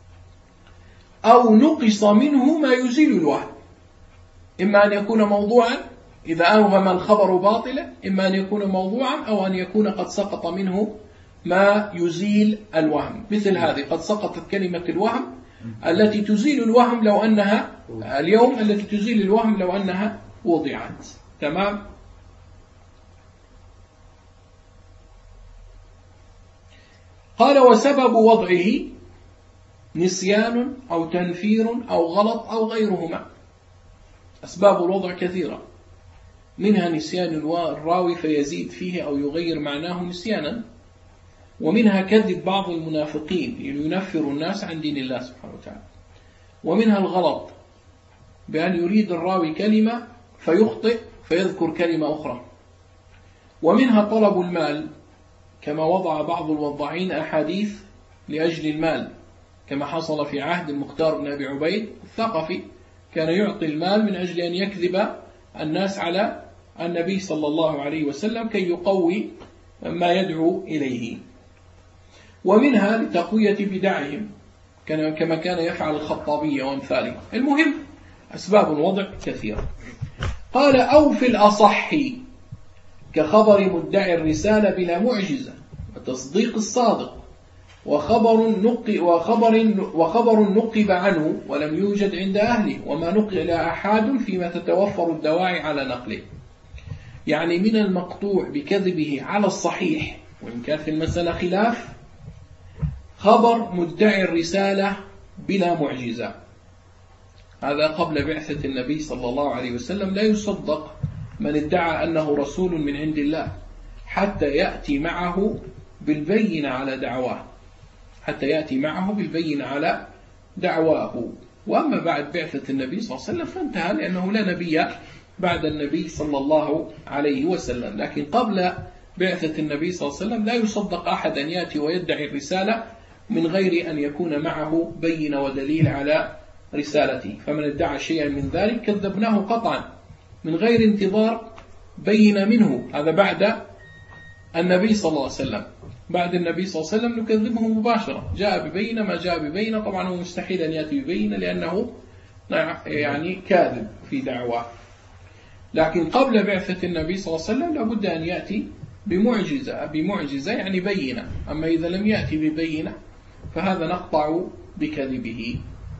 أو نقص منه ما يزيل الوهم، إما أن يكون موضوعا إذا أوهم الخبر باطلا، إما أن يكون موضوعا أو أن يكون قد سقط منه ما يزيل الوهم. مثل هذه قد سقطت كلمة الوهم التي تزيل الوهم لو أنها اليوم التي تزيل الوهم لو أنها وضعت. تمام. قال وسبب وضعه نسيان أو تنفير أو غلط أو غيرهما. أسباب الوضع كثيرة، منها نسيان الراوي فيزيد فيه أو يغير معناه نسيانا، ومنها كذب بعض المنافقين لينفر الناس عن دين الله سبحانه وتعالى، ومنها الغلط بأن يريد الراوي كلمة فيخطئ فيذكر كلمة أخرى، ومنها طلب المال كما وضع بعض الوضاعين أحاديث لأجل المال، كما حصل في عهد المختار بن أبي عبيد الثقفي، كان يعطي المال من أجل أن يكذب الناس على النبي صلى الله عليه وسلم كي يقوي ما يدعو إليه. ومنها لتقوية بدعهم كما كان يفعل الخطابية وامثاله. المهم أسباب الوضع كثيرة. قال أو في الأصح كخبر مدعي الرسالة بلا معجزة وتصديق الصادق وخبر نقي وخبر وخبر نقب عنه ولم يوجد عند أهله وما نقل أحد فيما تتوفر الدواعي على نقله. يعني من المقطوع بكذبه على الصحيح وإن كان في المسألة خلاف خبر مدعي الرسالة بلا معجزة، هذا قبل بعثة النبي صلى الله عليه وسلم لا يصدق من ادعى أنه رسول من عند الله حتى يأتي معه بالبينة على دعواه حتى يأتي معه بالبينة على دعواه. وأما بعد بعثة النبي صلى الله عليه وسلم فانتهى، لأنه لا نبي بعد النبي صلى الله عليه وسلم. لكن قبل بعثة النبي صلى الله عليه وسلم لا يصدق أحد أن يأتي ويدعي الرسالة من غير أن يكون معه بينة ودليل على رسالته، فمن ادعى شيئا من ذلك كذبناه قطعا من غير انتظار بينة منه. هذا بعد النبي صلى الله عليه وسلم، بعد النبي صلى الله عليه وسلم نكذبه مباشرة، جاء ببينة ما جاء ببينة، طبعا هو مستحيل أن يأتي ببينة لأنه يعني كاذب في دعواه. لكن قبل بعثة النبي صلى الله عليه وسلم لابد أن يأتي بمعجزة بمعجزة يعني بينة، أما إذا لم يأتي ببينة فهذا نقطع بكذبه.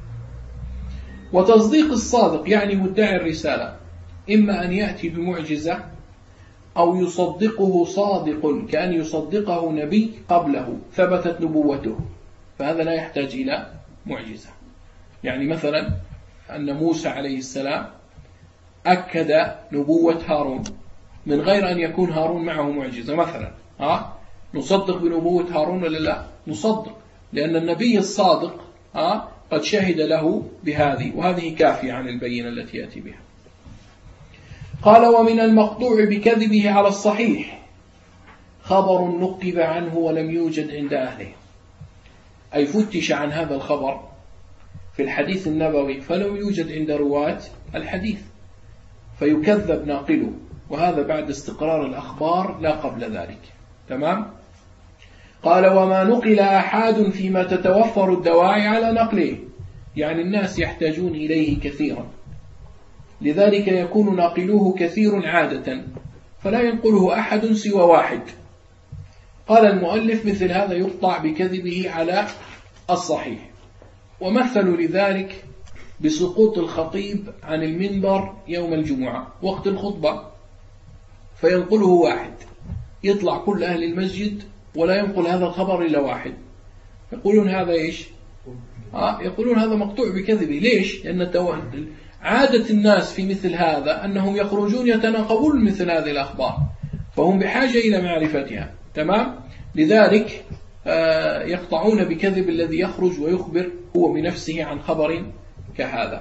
وتصديق الصادق يعني مدعي الرسالة إما أن يأتي بمعجزة أو يصدقه صادق كأن يصدقه نبي قبله ثبتت نبوته، فهذا لا يحتاج إلى معجزة. يعني مثلا أن موسى عليه السلام أكد نبوة هارون من غير أن يكون هارون معه معجزة مثلا، ها نصدق بنبوة هارون ولا لا؟ نصدق، لأن النبي الصادق ها قد شهد له بهذه، وهذه كافية عن البينة التي يأتي بها. قال ومن المقطوع بكذبه على الصحيح خبر نقب عنه ولم يوجد عند أهله، أي فتش عن هذا الخبر في الحديث النبوي فلم يوجد عند رواة الحديث فيكذب ناقله، وهذا بعد استقرار الأخبار لا قبل ذلك. تمام. قال وما نقل أحد فيما تتوفر الدواعي على نقله، يعني الناس يحتاجون إليه كثيرا، لذلك يكون ناقلوه كثير عادة فلا ينقله أحد سوى واحد. قال المؤلف مثل هذا يقطع بكذبه على الصحيح. ومثلوا لذلك بسقوط الخطيب عن المنبر يوم الجمعة وقت الخطبة فينقله واحد، يطلع كل أهل المسجد ولا ينقل هذا الخبر إلا واحد، يقولون هذا إيش؟ آه يقولون هذا مقطوع بكذبه. ليش؟ لأن عادة الناس في مثل هذا أنهم يخرجون يتناقبون مثل هذه الأخبار، فهم بحاجة إلى معرفتها. تمام. لذلك آه يقطعون بكذب الذي يخرج ويخبر هو بنفسه عن خبر كهذا،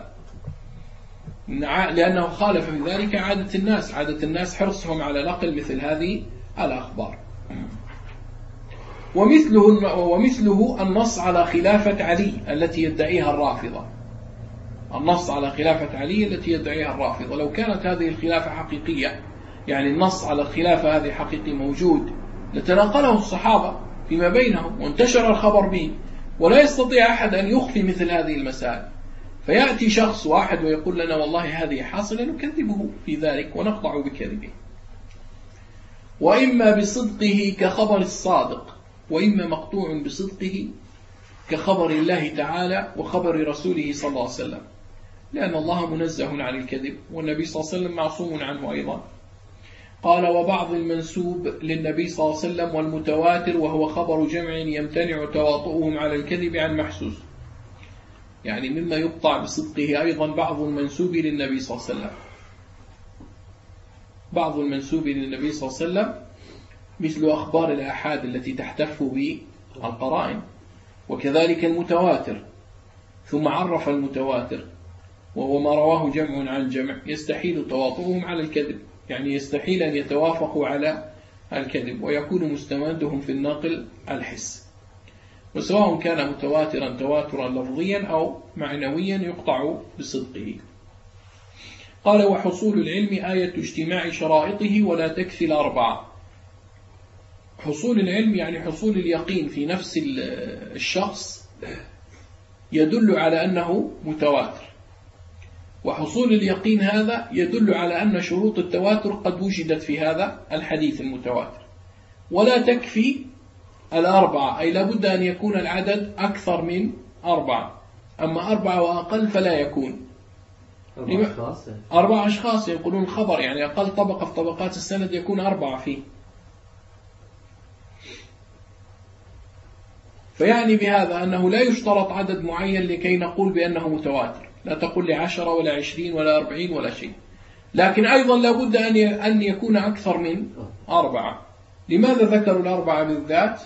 لأنه خالف في ذلك عادة الناس، عادة الناس حرصهم على نقل مثل هذه الأخبار. ومثله, ومثله النص على خلافة علي التي يدعيها الرافضة، النص على خلافة علي التي يدعيها الرافضة. لو كانت هذه الخلافة حقيقية، يعني النص على الخلافة هذه حقيقي موجود، لتناقله الصحابة فيما بينهم وانتشر الخبر به، ولا يستطيع أحد أن يخفي مثل هذه المسائل. فيأتي شخص واحد ويقول لنا والله هذه حاصلة، نكذبه في ذلك ونقطع بكذبه. وإما بصدقه كخبر الصادق، وإما مقطوع بصدقه كخبر الله تعالى وخبر رسوله صلى الله عليه وسلم، لأن الله منزه عن الكذب والنبي صلى الله عليه وسلم معصوم عنه أيضا. قال: وبعض المنسوب للنبي صلى الله عليه وسلم والمتواتر، وهو خبر جمع يمتنع تواطؤهم على الكذب عن محسوس. يعني مما يقطع بصدقه أيضا بعض المنسوب للنبي صلى الله عليه وسلم، بعض المنسوب للنبي صلى الله عليه وسلم مثل أخبار الآحاد التي تحتف بالقرائن، وكذلك المتواتر. ثم عرف المتواتر وهو ما رواه جمع عن جمع يستحيل تواطؤهم على الكذب، يعني يستحيل أن يتوافقوا على الكذب، ويكون مستمدهم في الناقل الحس، وسواء كان متواترا تواترا لفظيا أو معنويا يقطع بصدقه. قال: وحصول العلم آية اجتماع شرائطه ولا تكفي الأربعة. حصول العلم يعني حصول اليقين في نفس الشخص يدل على أنه متواتر، وحصول اليقين هذا يدل على أن شروط التواتر قد وجدت في هذا الحديث المتواتر. ولا تكفي الأربعة، أي لابد أن يكون العدد أكثر من أربعة، أما أربعة وأقل فلا يكون. أربع أشخاص أربع أشخاص يقولون الخبر، يعني أقل طبقة في طبقات السند يكون أربعة فيه. فيعني بهذا أنه لا يشترط عدد معين لكي نقول بأنه متواتر، لا تقول لي عشرة ولا عشرين ولا أربعين ولا شيء، لكن أيضا لابد أن يكون أكثر من أربعة. لماذا ذكروا الأربعة بالذات؟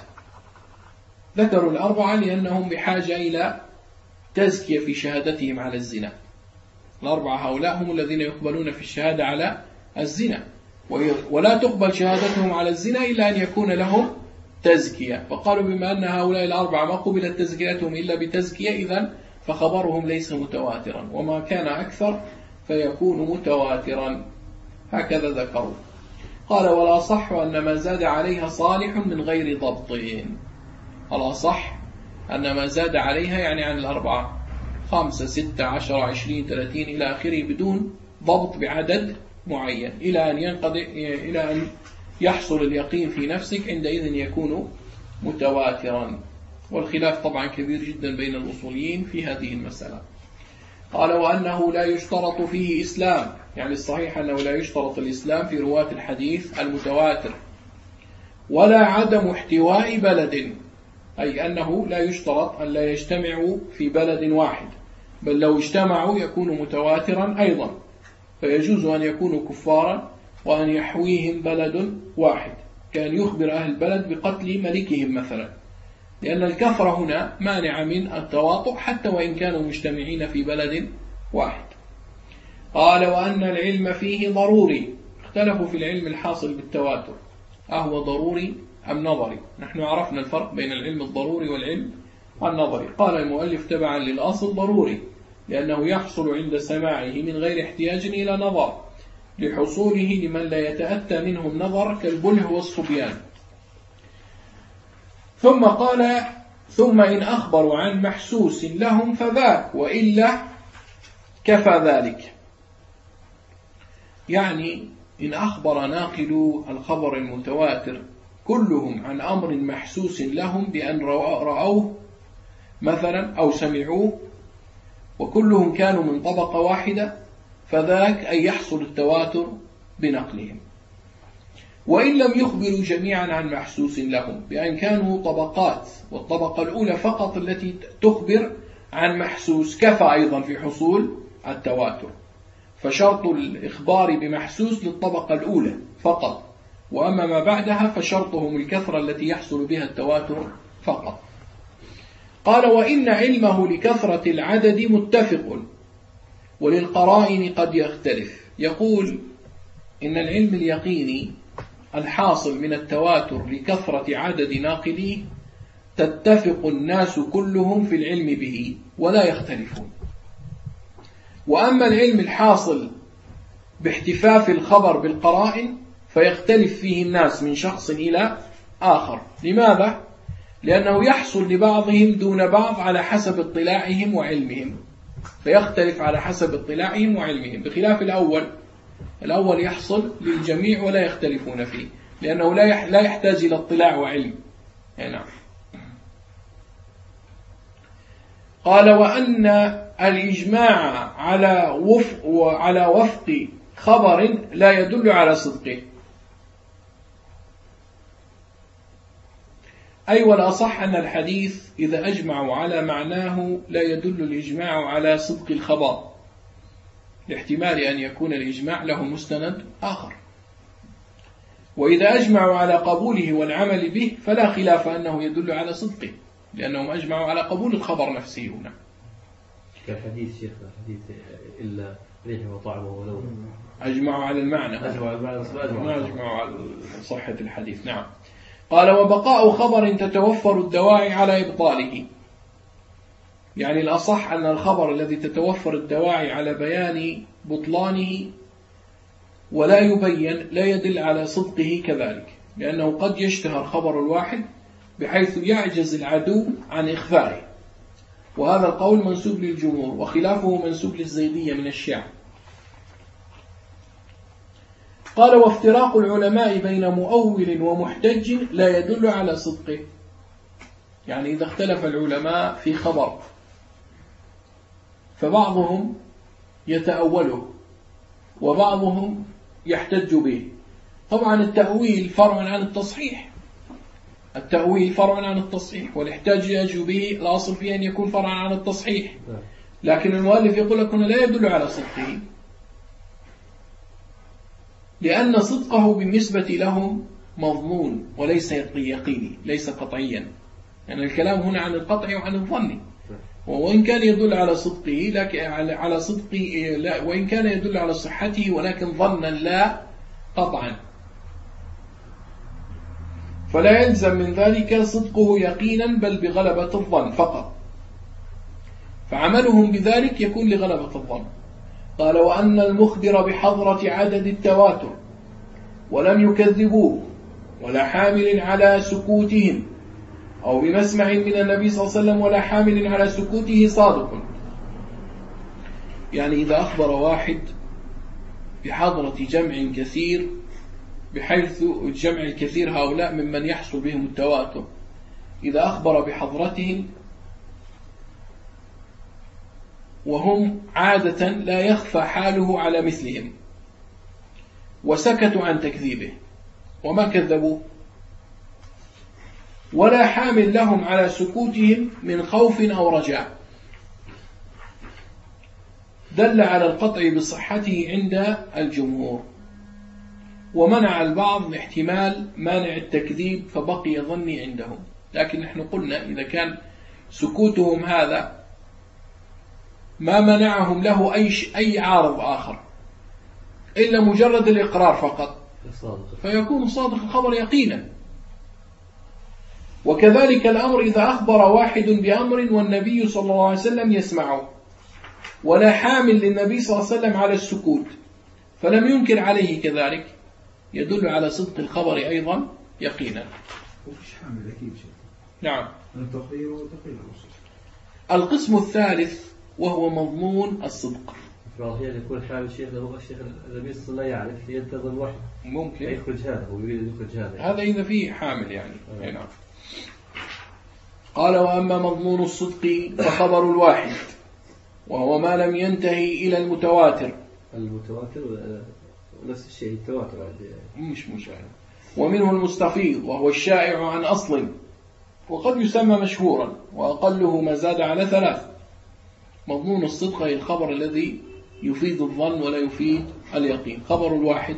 ذكروا الأربعة لأنهم بحاجة إلى تزكية في شهادتهم على الزنا. الأربعة هؤلاء هم الذين يقبلون في الشهادة على الزنا، ولا تقبل شهادتهم على الزنا إلا أن يكون لهم تزكية. فقالوا بما أن هؤلاء الأربعة ما قبلت تزكيتهم إلا بتزكية، إذن فخبرهم ليس متواترا، وما كان أكثر فيكون متواترا. هكذا ذكروا. قال: ولا صح أن ما زاد عليها صالح من غير ضبط. ولا صح أن ما زاد عليها يعني عن الأربعة خمسة ستة عشر عشرين ثلاثين إلى آخره بدون ضبط بعدد معين، إلى أن ينقضي إلى أن يحصل اليقين في نفسك، عندئذ يكون متواترا. والخلاف طبعا كبير جدا بين الأصوليين في هذه المسألة. قال: وأنه لا يشترط فيه إسلام، يعني الصحيح أنه لا يشترط الإسلام في رواة الحديث المتواتر، ولا عدم احتواء بلد، أي أنه لا يشترط أن لا يجتمعوا في بلد واحد، بل لو اجتمعوا يكون متواترا أيضا، فيجوز أن يكونوا كفارا وأن يحويهم بلد واحد، كان يخبر أهل البلد بقتل ملكهم مثلا، لأن الكثرة هنا مانع من التواطؤ حتى وإن كانوا مجتمعين في بلد واحد. قال: وأن العلم فيه ضروري. اختلفوا في العلم الحاصل بالتواتر، أهو ضروري أم نظري؟ نحن عرفنا الفرق بين العلم الضروري والعلم النظري. قال المؤلف: تبعا للأصل ضروري، لأنه يحصل عند سماعه من غير احتياج إلى نظر، لحصوله لمن لا يتأتى منه النظر كالبله والصبيان. ثم قال: ثم إن أخبروا عن محسوس لهم فذاك، وإلا كفى ذلك. يعني إن أخبر ناقل الخبر المتواتر كلهم عن أمر محسوس لهم بأن رأوه مثلا أو سمعوه، وكلهم كانوا من طبقة واحدة، فذاك أن يحصل التواتر بنقلهم. وإن لم يخبروا جميعا عن محسوس لهم بأن كانوا طبقات، والطبقة الأولى فقط التي تخبر عن محسوس، كفى أيضا في حصول التواتر. فشرط الإخبار بمحسوس للطبقة الأولى فقط، وأما ما بعدها فشرطهم الكثرة التي يحصل بها التواتر فقط. قال: وإن علمه لكثرة العدد متفق، وللقرائن قد يختلف. يقول إن العلم اليقيني الحاصل من التواتر لكثرة عدد ناقليه تتفق الناس كلهم في العلم به ولا يختلفون. وأما العلم الحاصل باحتفاف الخبر بالقرائن فيختلف فيه الناس من شخص إلى آخر. لماذا؟ لأنه يحصل لبعضهم دون بعض على حسب اطلاعهم وعلمهم، فيختلف على حسب اطلاعهم وعلمهم، بخلاف الأول. الأول يحصل للجميع ولا يختلفون فيه، لأنه لا يحتاج إلى اطلاع وعلم. نعم. قال: وأن الإجماع على وفق وعلى وفق خبر لا يدل على صدقه. أي والأصح أن الحديث إذا أجمعوا على معناه لا يدل الإجماع على صدق الخبر، لاحتمال أن يكون الإجماع له مستند آخر. وإذا أجمعوا على قبوله والعمل به فلا خلاف أنه يدل على صدقه، لأنهم أجمعوا على قبول الخبر نفسه هنا. كالحديث شيخ، الحديث إلا ريحه وطعمه ولونه، أجمعوا على المعنى، أجمعوا على المعنى، ما أجمعوا على صحة الحديث. نعم. قال: وبقاء خبر تتوفر الدواعي على إبطاله. يعني الأصح أن الخبر الذي تتوفر الدواعي على بيان بطلانه ولا يبين لا يدل على صدقه كذلك، لأنه قد يشتهر خبر الواحد بحيث يعجز العدو عن إخفائه، وهذا القول منسوب للجمهور، وخلافه منسوب للزيدية من الشيعة. قال: وافتراق العلماء بين مؤول ومحتج لا يدل على صدقه. يعني إذا اختلف العلماء في خبر فبعضهم يتأوله وبعضهم يحتج به. طبعا التأويل فرع عن التصحيح، التأويل فرع عن التصحيح، والاحتجاج به الأصل فيه أن يكون فرعا عن التصحيح، لكن المؤلف يقول لك هنا لا يدل على صدقه، لأن صدقه بالنسبة لهم مضمون وليس يقيني، ليس قطعيا. يعني الكلام هنا عن القطع وعن الظن، وإن كان يدل على صدقه لكن على صدقه لا، وإن كان يدل على صحته ولكن ظنا لا قطعا، فلا يلزم من ذلك صدقه يقينا بل بغلبة الظن فقط، فعملهم بذلك يكون لغلبة الظن. قال: وأن المخبر بحضرة عدد التواتر ولم يكذبوه ولا حامل على سكوتهم، أو بمسمع من النبي صلى الله عليه وسلم ولا حامل على سكوته صادق. يعني إذا أخبر واحد بحضرة جمع كثير، بحيث الجمع الكثير هؤلاء ممن يحصل بهم التواتر، إذا أخبر بحضرتهم وهم عادة لا يخفى حاله على مثلهم، وسكتوا عن تكذيبه وما كذبوا، ولا حامل لهم على سكوتهم من خوف أو رجاء، دل على القطع بصحته عند الجمهور، ومنع البعض لاحتمال مانع التكذيب فبقي ظني عندهم. لكن نحن قلنا إذا كان سكوتهم هذا ما منعهم له أي, أي عارض آخر إلا مجرد الإقرار فقط، فيكون صادق الخبر يقينا. وكذلك الأمر إذا أخبر واحد بأمر والنبي صلى الله عليه وسلم يسمعه ولا حامل للنبي صلى الله عليه وسلم على السكوت فلم ينكر عليه كذلك، يدل على صدق الخبر أيضا يقينا. وفيش حامل أكيد شيء. نعم. التقدير وتقدير الرسول. القسم الثالث وهو مضمون الصدق. فأحيانا يكون حامل شيخ له الشيخ النبي صلى الله عليه وسلم يعرف ينتظر الوحي، ممكن يخرج هذا ويريد يخرج هذا، هذا إذا فيه حامل يعني. آه. نعم. قال: وأما مضمون الصدق فخبر الواحد، وهو ما لم ينتهي إلى المتواتر. المتواتر نفس الشيء التواتر مش مشاهد. ومنه المستفيض وهو الشائع عن أصل، وقد يسمى مشهورا، وأقله ما زاد على ثلاث. مضمون الصدق هي الخبر الذي يفيد الظن ولا يفيد اليقين، خبر الواحد،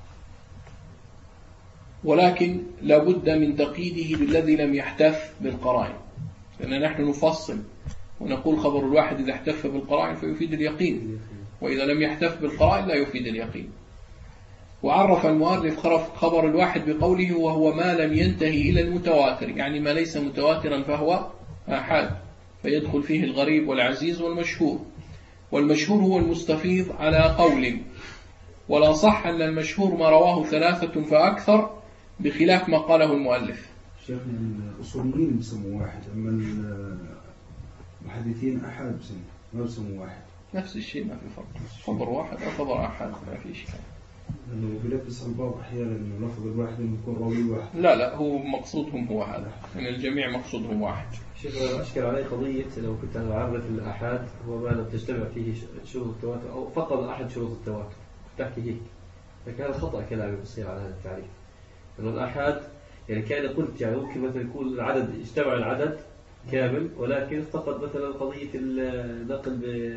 ولكن لابد من تقييده بالذي لم يحتف بالقرائن، لأن نحن نفصل ونقول خبر الواحد إذا احتف بالقرائن فيفيد اليقين، وإذا لم يحتف بالقرائن لا يفيد اليقين. وعرف المؤرخ خبر الواحد بقوله: وهو ما لم ينتهي إلى المتواتر، يعني ما ليس متواترا فهو آحاد، فيدخل فيه الغريب والعزيز والمشهور. والمشهور هو المستفيض على قول، ولا صح أن المشهور ما رواه ثلاثة فأكثر بخلاف ما قاله المؤلف. شيخنا الأصوليين بيسموا واحد، أما المحدثين أحد بسموا ما بيسموا واحد. نفس الشيء، ما في فرق، خبر واحد أو خبر أحد ما في شيء. لأنه بيلبس البعض أحيانا إنه لفظ الواحد إنه يكون راوي واحد. لا لا، هو مقصودهم هو هذا، من الجميع مقصودهم واحد. شيخ أشكل علي قضية لو كنت أنا أعرف الآحاد هو ما لم تجتمع فيه شروط التواتر أو فقط أحد شروط التواتر، تحكي هيك، لكن هذا خطأ كلامي بصير على هذا التعريف. لأنه الآحاد يعني كان قلت يعني ممكن مثلا يكون العدد اجتمع العدد كامل، ولكن فقط مثلا قضية النقل ب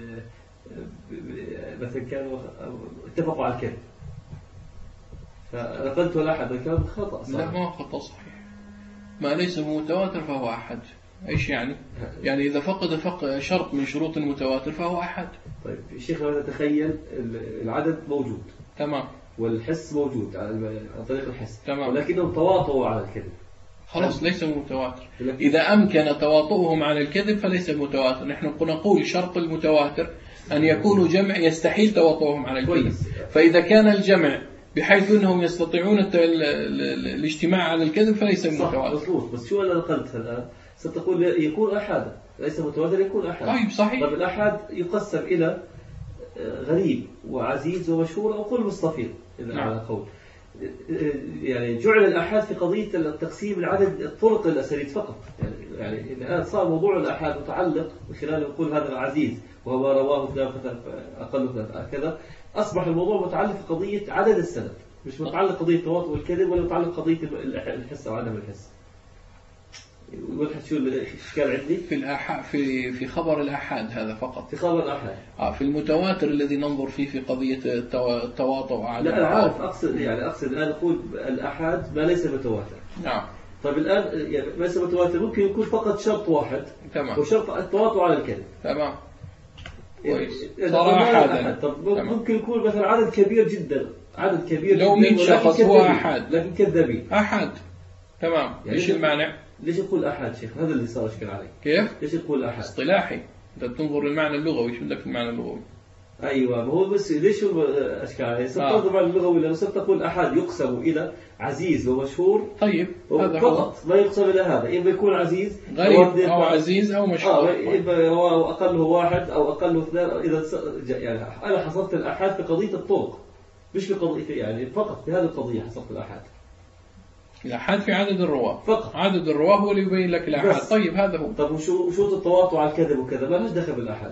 مثلا كانوا اتفقوا على الكذب فنقلت الأحد، الكلام خطأ صحيح. لا، ما خطأ صحيح، ما ليس متواتر فهو أحد. إيش يعني؟ يعني إذا فقد فقد شرط من شروط المتواتر فهو أحد. طيب الشيخ لما تتخيل العدد موجود تمام، والحس موجود عن طريق الحس، تمام، ولكنهم تواطؤوا على الكذب، خلاص ليس متواتر. إذا أمكن تواطؤهم على الكذب فليس متواتر. نحن نقول شرط المتواتر أن يكونوا جمع يستحيل تواطؤهم على الكذب، فإذا كان الجمع بحيث أنهم يستطيعون الاجتماع على الكذب فليس متواتر. مظبوط، بس شو أنا نقلتها الآن؟ ستقول يكون أحد، ليس متواتر يكون أحد. طيب صحيح. طيب الأحد يقسم إلى غريب وعزيز ومشهور أو قل مستفيض نعم. على قول يعني جعل الأحد في قضية التقسيم العدد الطرق الأساليب فقط. يعني, يعني الآن صار موضوع الأحد متعلق من خلال يقول هذا العزيز وهو رواه ثلاثة أقل ثلاثة كذا، أصبح الموضوع متعلق في قضية عدد السند، مش متعلق قضية التواطؤ والكذب، ولا متعلق قضية الحس أو عدم الحس. وضحت شو الإشكال عندي؟ في الآحاد، في في خبر الآحاد هذا فقط. في خبر الآحاد. آه في المتواتر الذي ننظر فيه في قضية التواطؤ على. لا أنا عارف، أقصد يعني أقصد الآن أقول الآحاد ما ليس متواتر. نعم. طيب الآن يعني ليس متواتر ممكن يكون فقط شرط واحد. تمام. وشرط التواطؤ على الكذب. تمام. كويس. صراحة. طب ممكن يكون مثلا عدد كبير جدا، عدد كبير لو جدا. لو مئة شخص هو أحد. لكن كذابين. أحد. تمام. يعني إيش المانع؟ ليش يقول أحد شيخ؟ هذا اللي صار إشكال علي. كيف؟ ليش يقول أحد؟ اصطلاحي. أنت تنظر للمعنى اللغوي، شو بدك في المعنى اللغوي؟ أيوة، هو بس ليش هو أشكال علي؟ صرت تنظر المعنى اللغوي لما صرت تقول أحد يقسم إلى عزيز ومشهور. طيب. هذا فقط ما يقسم إلى هذا، إما يكون عزيز غريب أو عزيز أو مشهور. آه إما رواه أقله واحد أو أقله اثنين. إذا يعني أنا حصلت الأحد في قضية الطرق، مش في قضية يعني فقط في هذه القضية حصلت الأحد. الأحد في عدد الرواة فقط. عدد الرواة هو اللي يبين لك الأحد. طيب هذا هو. طب وشو شو التواطؤ على الكذب وكذا؟ ما لهش دخل بالأحد.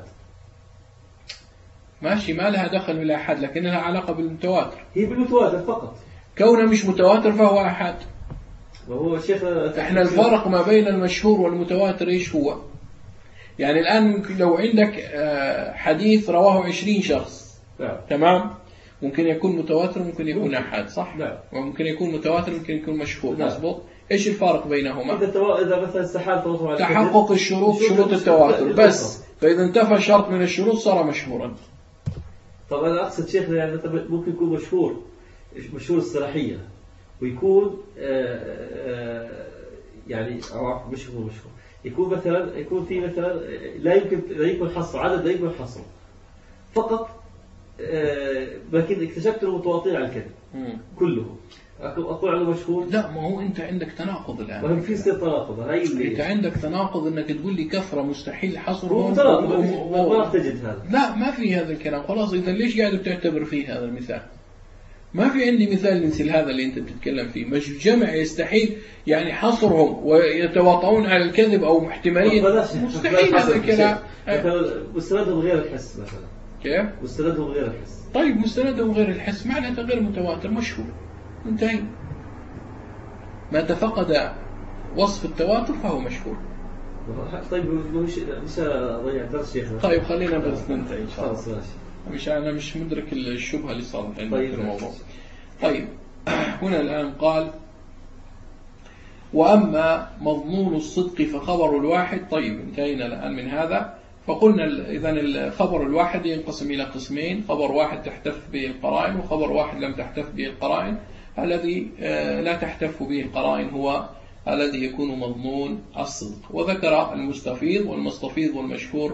ماشي، ما لها دخل بالأحد، لكن لها علاقة بالمتواتر. هي بالمتواتر فقط. كونه مش متواتر فهو أحد. وهو شيخ احنا الفرق ما بين المشهور والمتواتر ايش هو؟ يعني الآن ممكن لو عندك حديث رواه عشرين شخص. نعم. تمام؟ ممكن يكون متواتر ممكن يكون أحد، صح؟ نعم. وممكن يكون متواتر ممكن يكون مشهور. نعم. مظبوط. ايش الفرق بينهما؟ إذا تو... إذا مثلا استحال تواتر على تحقق الشروط، شروط التواتر بس، فإذا انتفى شرط من الشروط صار مشهورا. طب أنا أقصد شيخنا يعني ممكن يكون مشهور مشهور الصلاحية ويكون آآ آآ يعني أو مش هو مشهور، يكون مثلا يكون في مثلا لا يمكن لا يكون حصر عدد لا يمكن حصره فقط، لكن اكتشفت انه متواطئ على الكذب كله اقول عنه مشهور. لا، ما هو انت عندك تناقض الان. ما في سير تناقض. هاي اللي انت عندك تناقض انك تقول لي كثره مستحيل حصر. هو تناقض ما راح تجد هذا. لا، ما في هذا الكلام. خلاص اذا ليش قاعد بتعتبر فيه هذا المثال؟ ما في عندي مثال مثل هذا اللي انت بتتكلم فيه. مش جمع يستحيل يعني حصرهم ويتواطؤون على الكذب او احتماليه مستحيل هذا الكلام. مستندهم غير الحس مثلا. كيف؟ مستندهم غير الحس. طيب مستندهم غير الحس معناته غير متواتر مشهور. انتهي. ما تفقد وصف التواتر فهو مشهور. طيب مش مش ضيع درس شيخنا. طيب خلينا بس ننتهي ان شاء الله. مش أنا مش مدرك الشبهة اللي صارت عندنا طيب في الموضوع. طيب هنا الآن قال وأما مضمون الصدق فخبر الواحد. طيب انتهينا الآن من هذا. فقلنا إذن الخبر الواحد ينقسم إلى قسمين: خبر واحد تحتف به القرائن، وخبر واحد لم تحتف به القرائن. الذي لا تحتف به القرائن هو الذي يكون مضمون الصدق. وذكر المستفيض والمستفيض والمشهور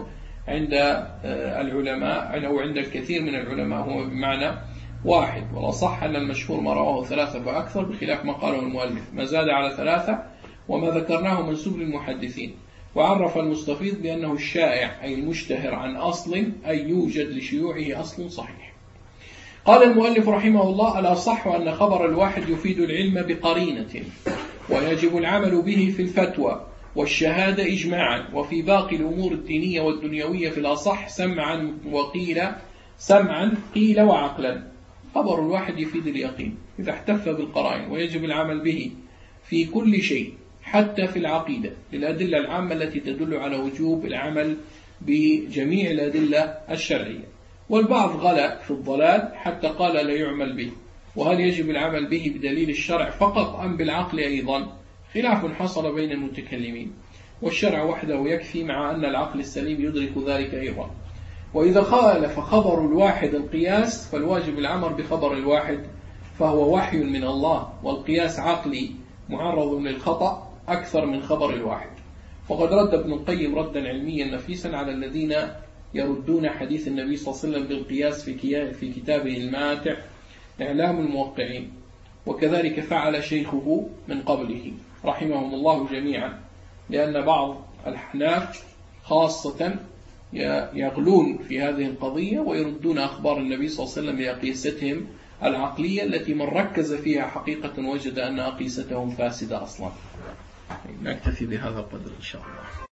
عند العلماء أو عند الكثير من العلماء هو بمعنى واحد، والأصح أن المشهور ما رواه ثلاثة فأكثر بخلاف ما قاله المؤلف، ما زاد على ثلاثة وما ذكرناه منسوب للمحدثين. وعرف المستفيض بأنه الشائع أي المشتهر عن أصل أي يوجد لشيوعه أصل صحيح. قال المؤلف رحمه الله: الأصح أن خبر الواحد يفيد العلم بقرينة، ويجب العمل به في الفتوى والشهادة إجماعا، وفي باقي الأمور الدينية والدنيوية في الأصح سمعا وقيل سمعا قيل وعقلا. خبر الواحد يفيد اليقين إذا احتف بالقرائن، ويجب العمل به في كل شيء حتى في العقيدة للأدلة العامة التي تدل على وجوب العمل بجميع الأدلة الشرعية. والبعض غلا في الضلال حتى قال لا يعمل به. وهل يجب العمل به بدليل الشرع فقط أم بالعقل أيضا؟ خلاف حصل بين المتكلمين، والشرع وحده يكفي مع أن العقل السليم يدرك ذلك أيضا. وإذا خالف خبر الواحد القياس فالواجب العمل بخبر الواحد، فهو وحي من الله، والقياس عقلي معرض للخطأ أكثر من خبر الواحد. وقد رد ابن القيم ردا علميا نفيسا على الذين يردون حديث النبي صلى الله عليه وسلم بالقياس في كتابه الماتع إعلام الموقعين، وكذلك فعل شيخه من قبله رحمهم الله جميعا، لأن بعض الأحناف خاصة يغلون في هذه القضية ويردون أخبار النبي صلى الله عليه وسلم لأقيستهم العقلية التي من ركز فيها حقيقة وجد أن أقيستهم فاسدة أصلا. نكتفي بهذا القدر إن شاء الله.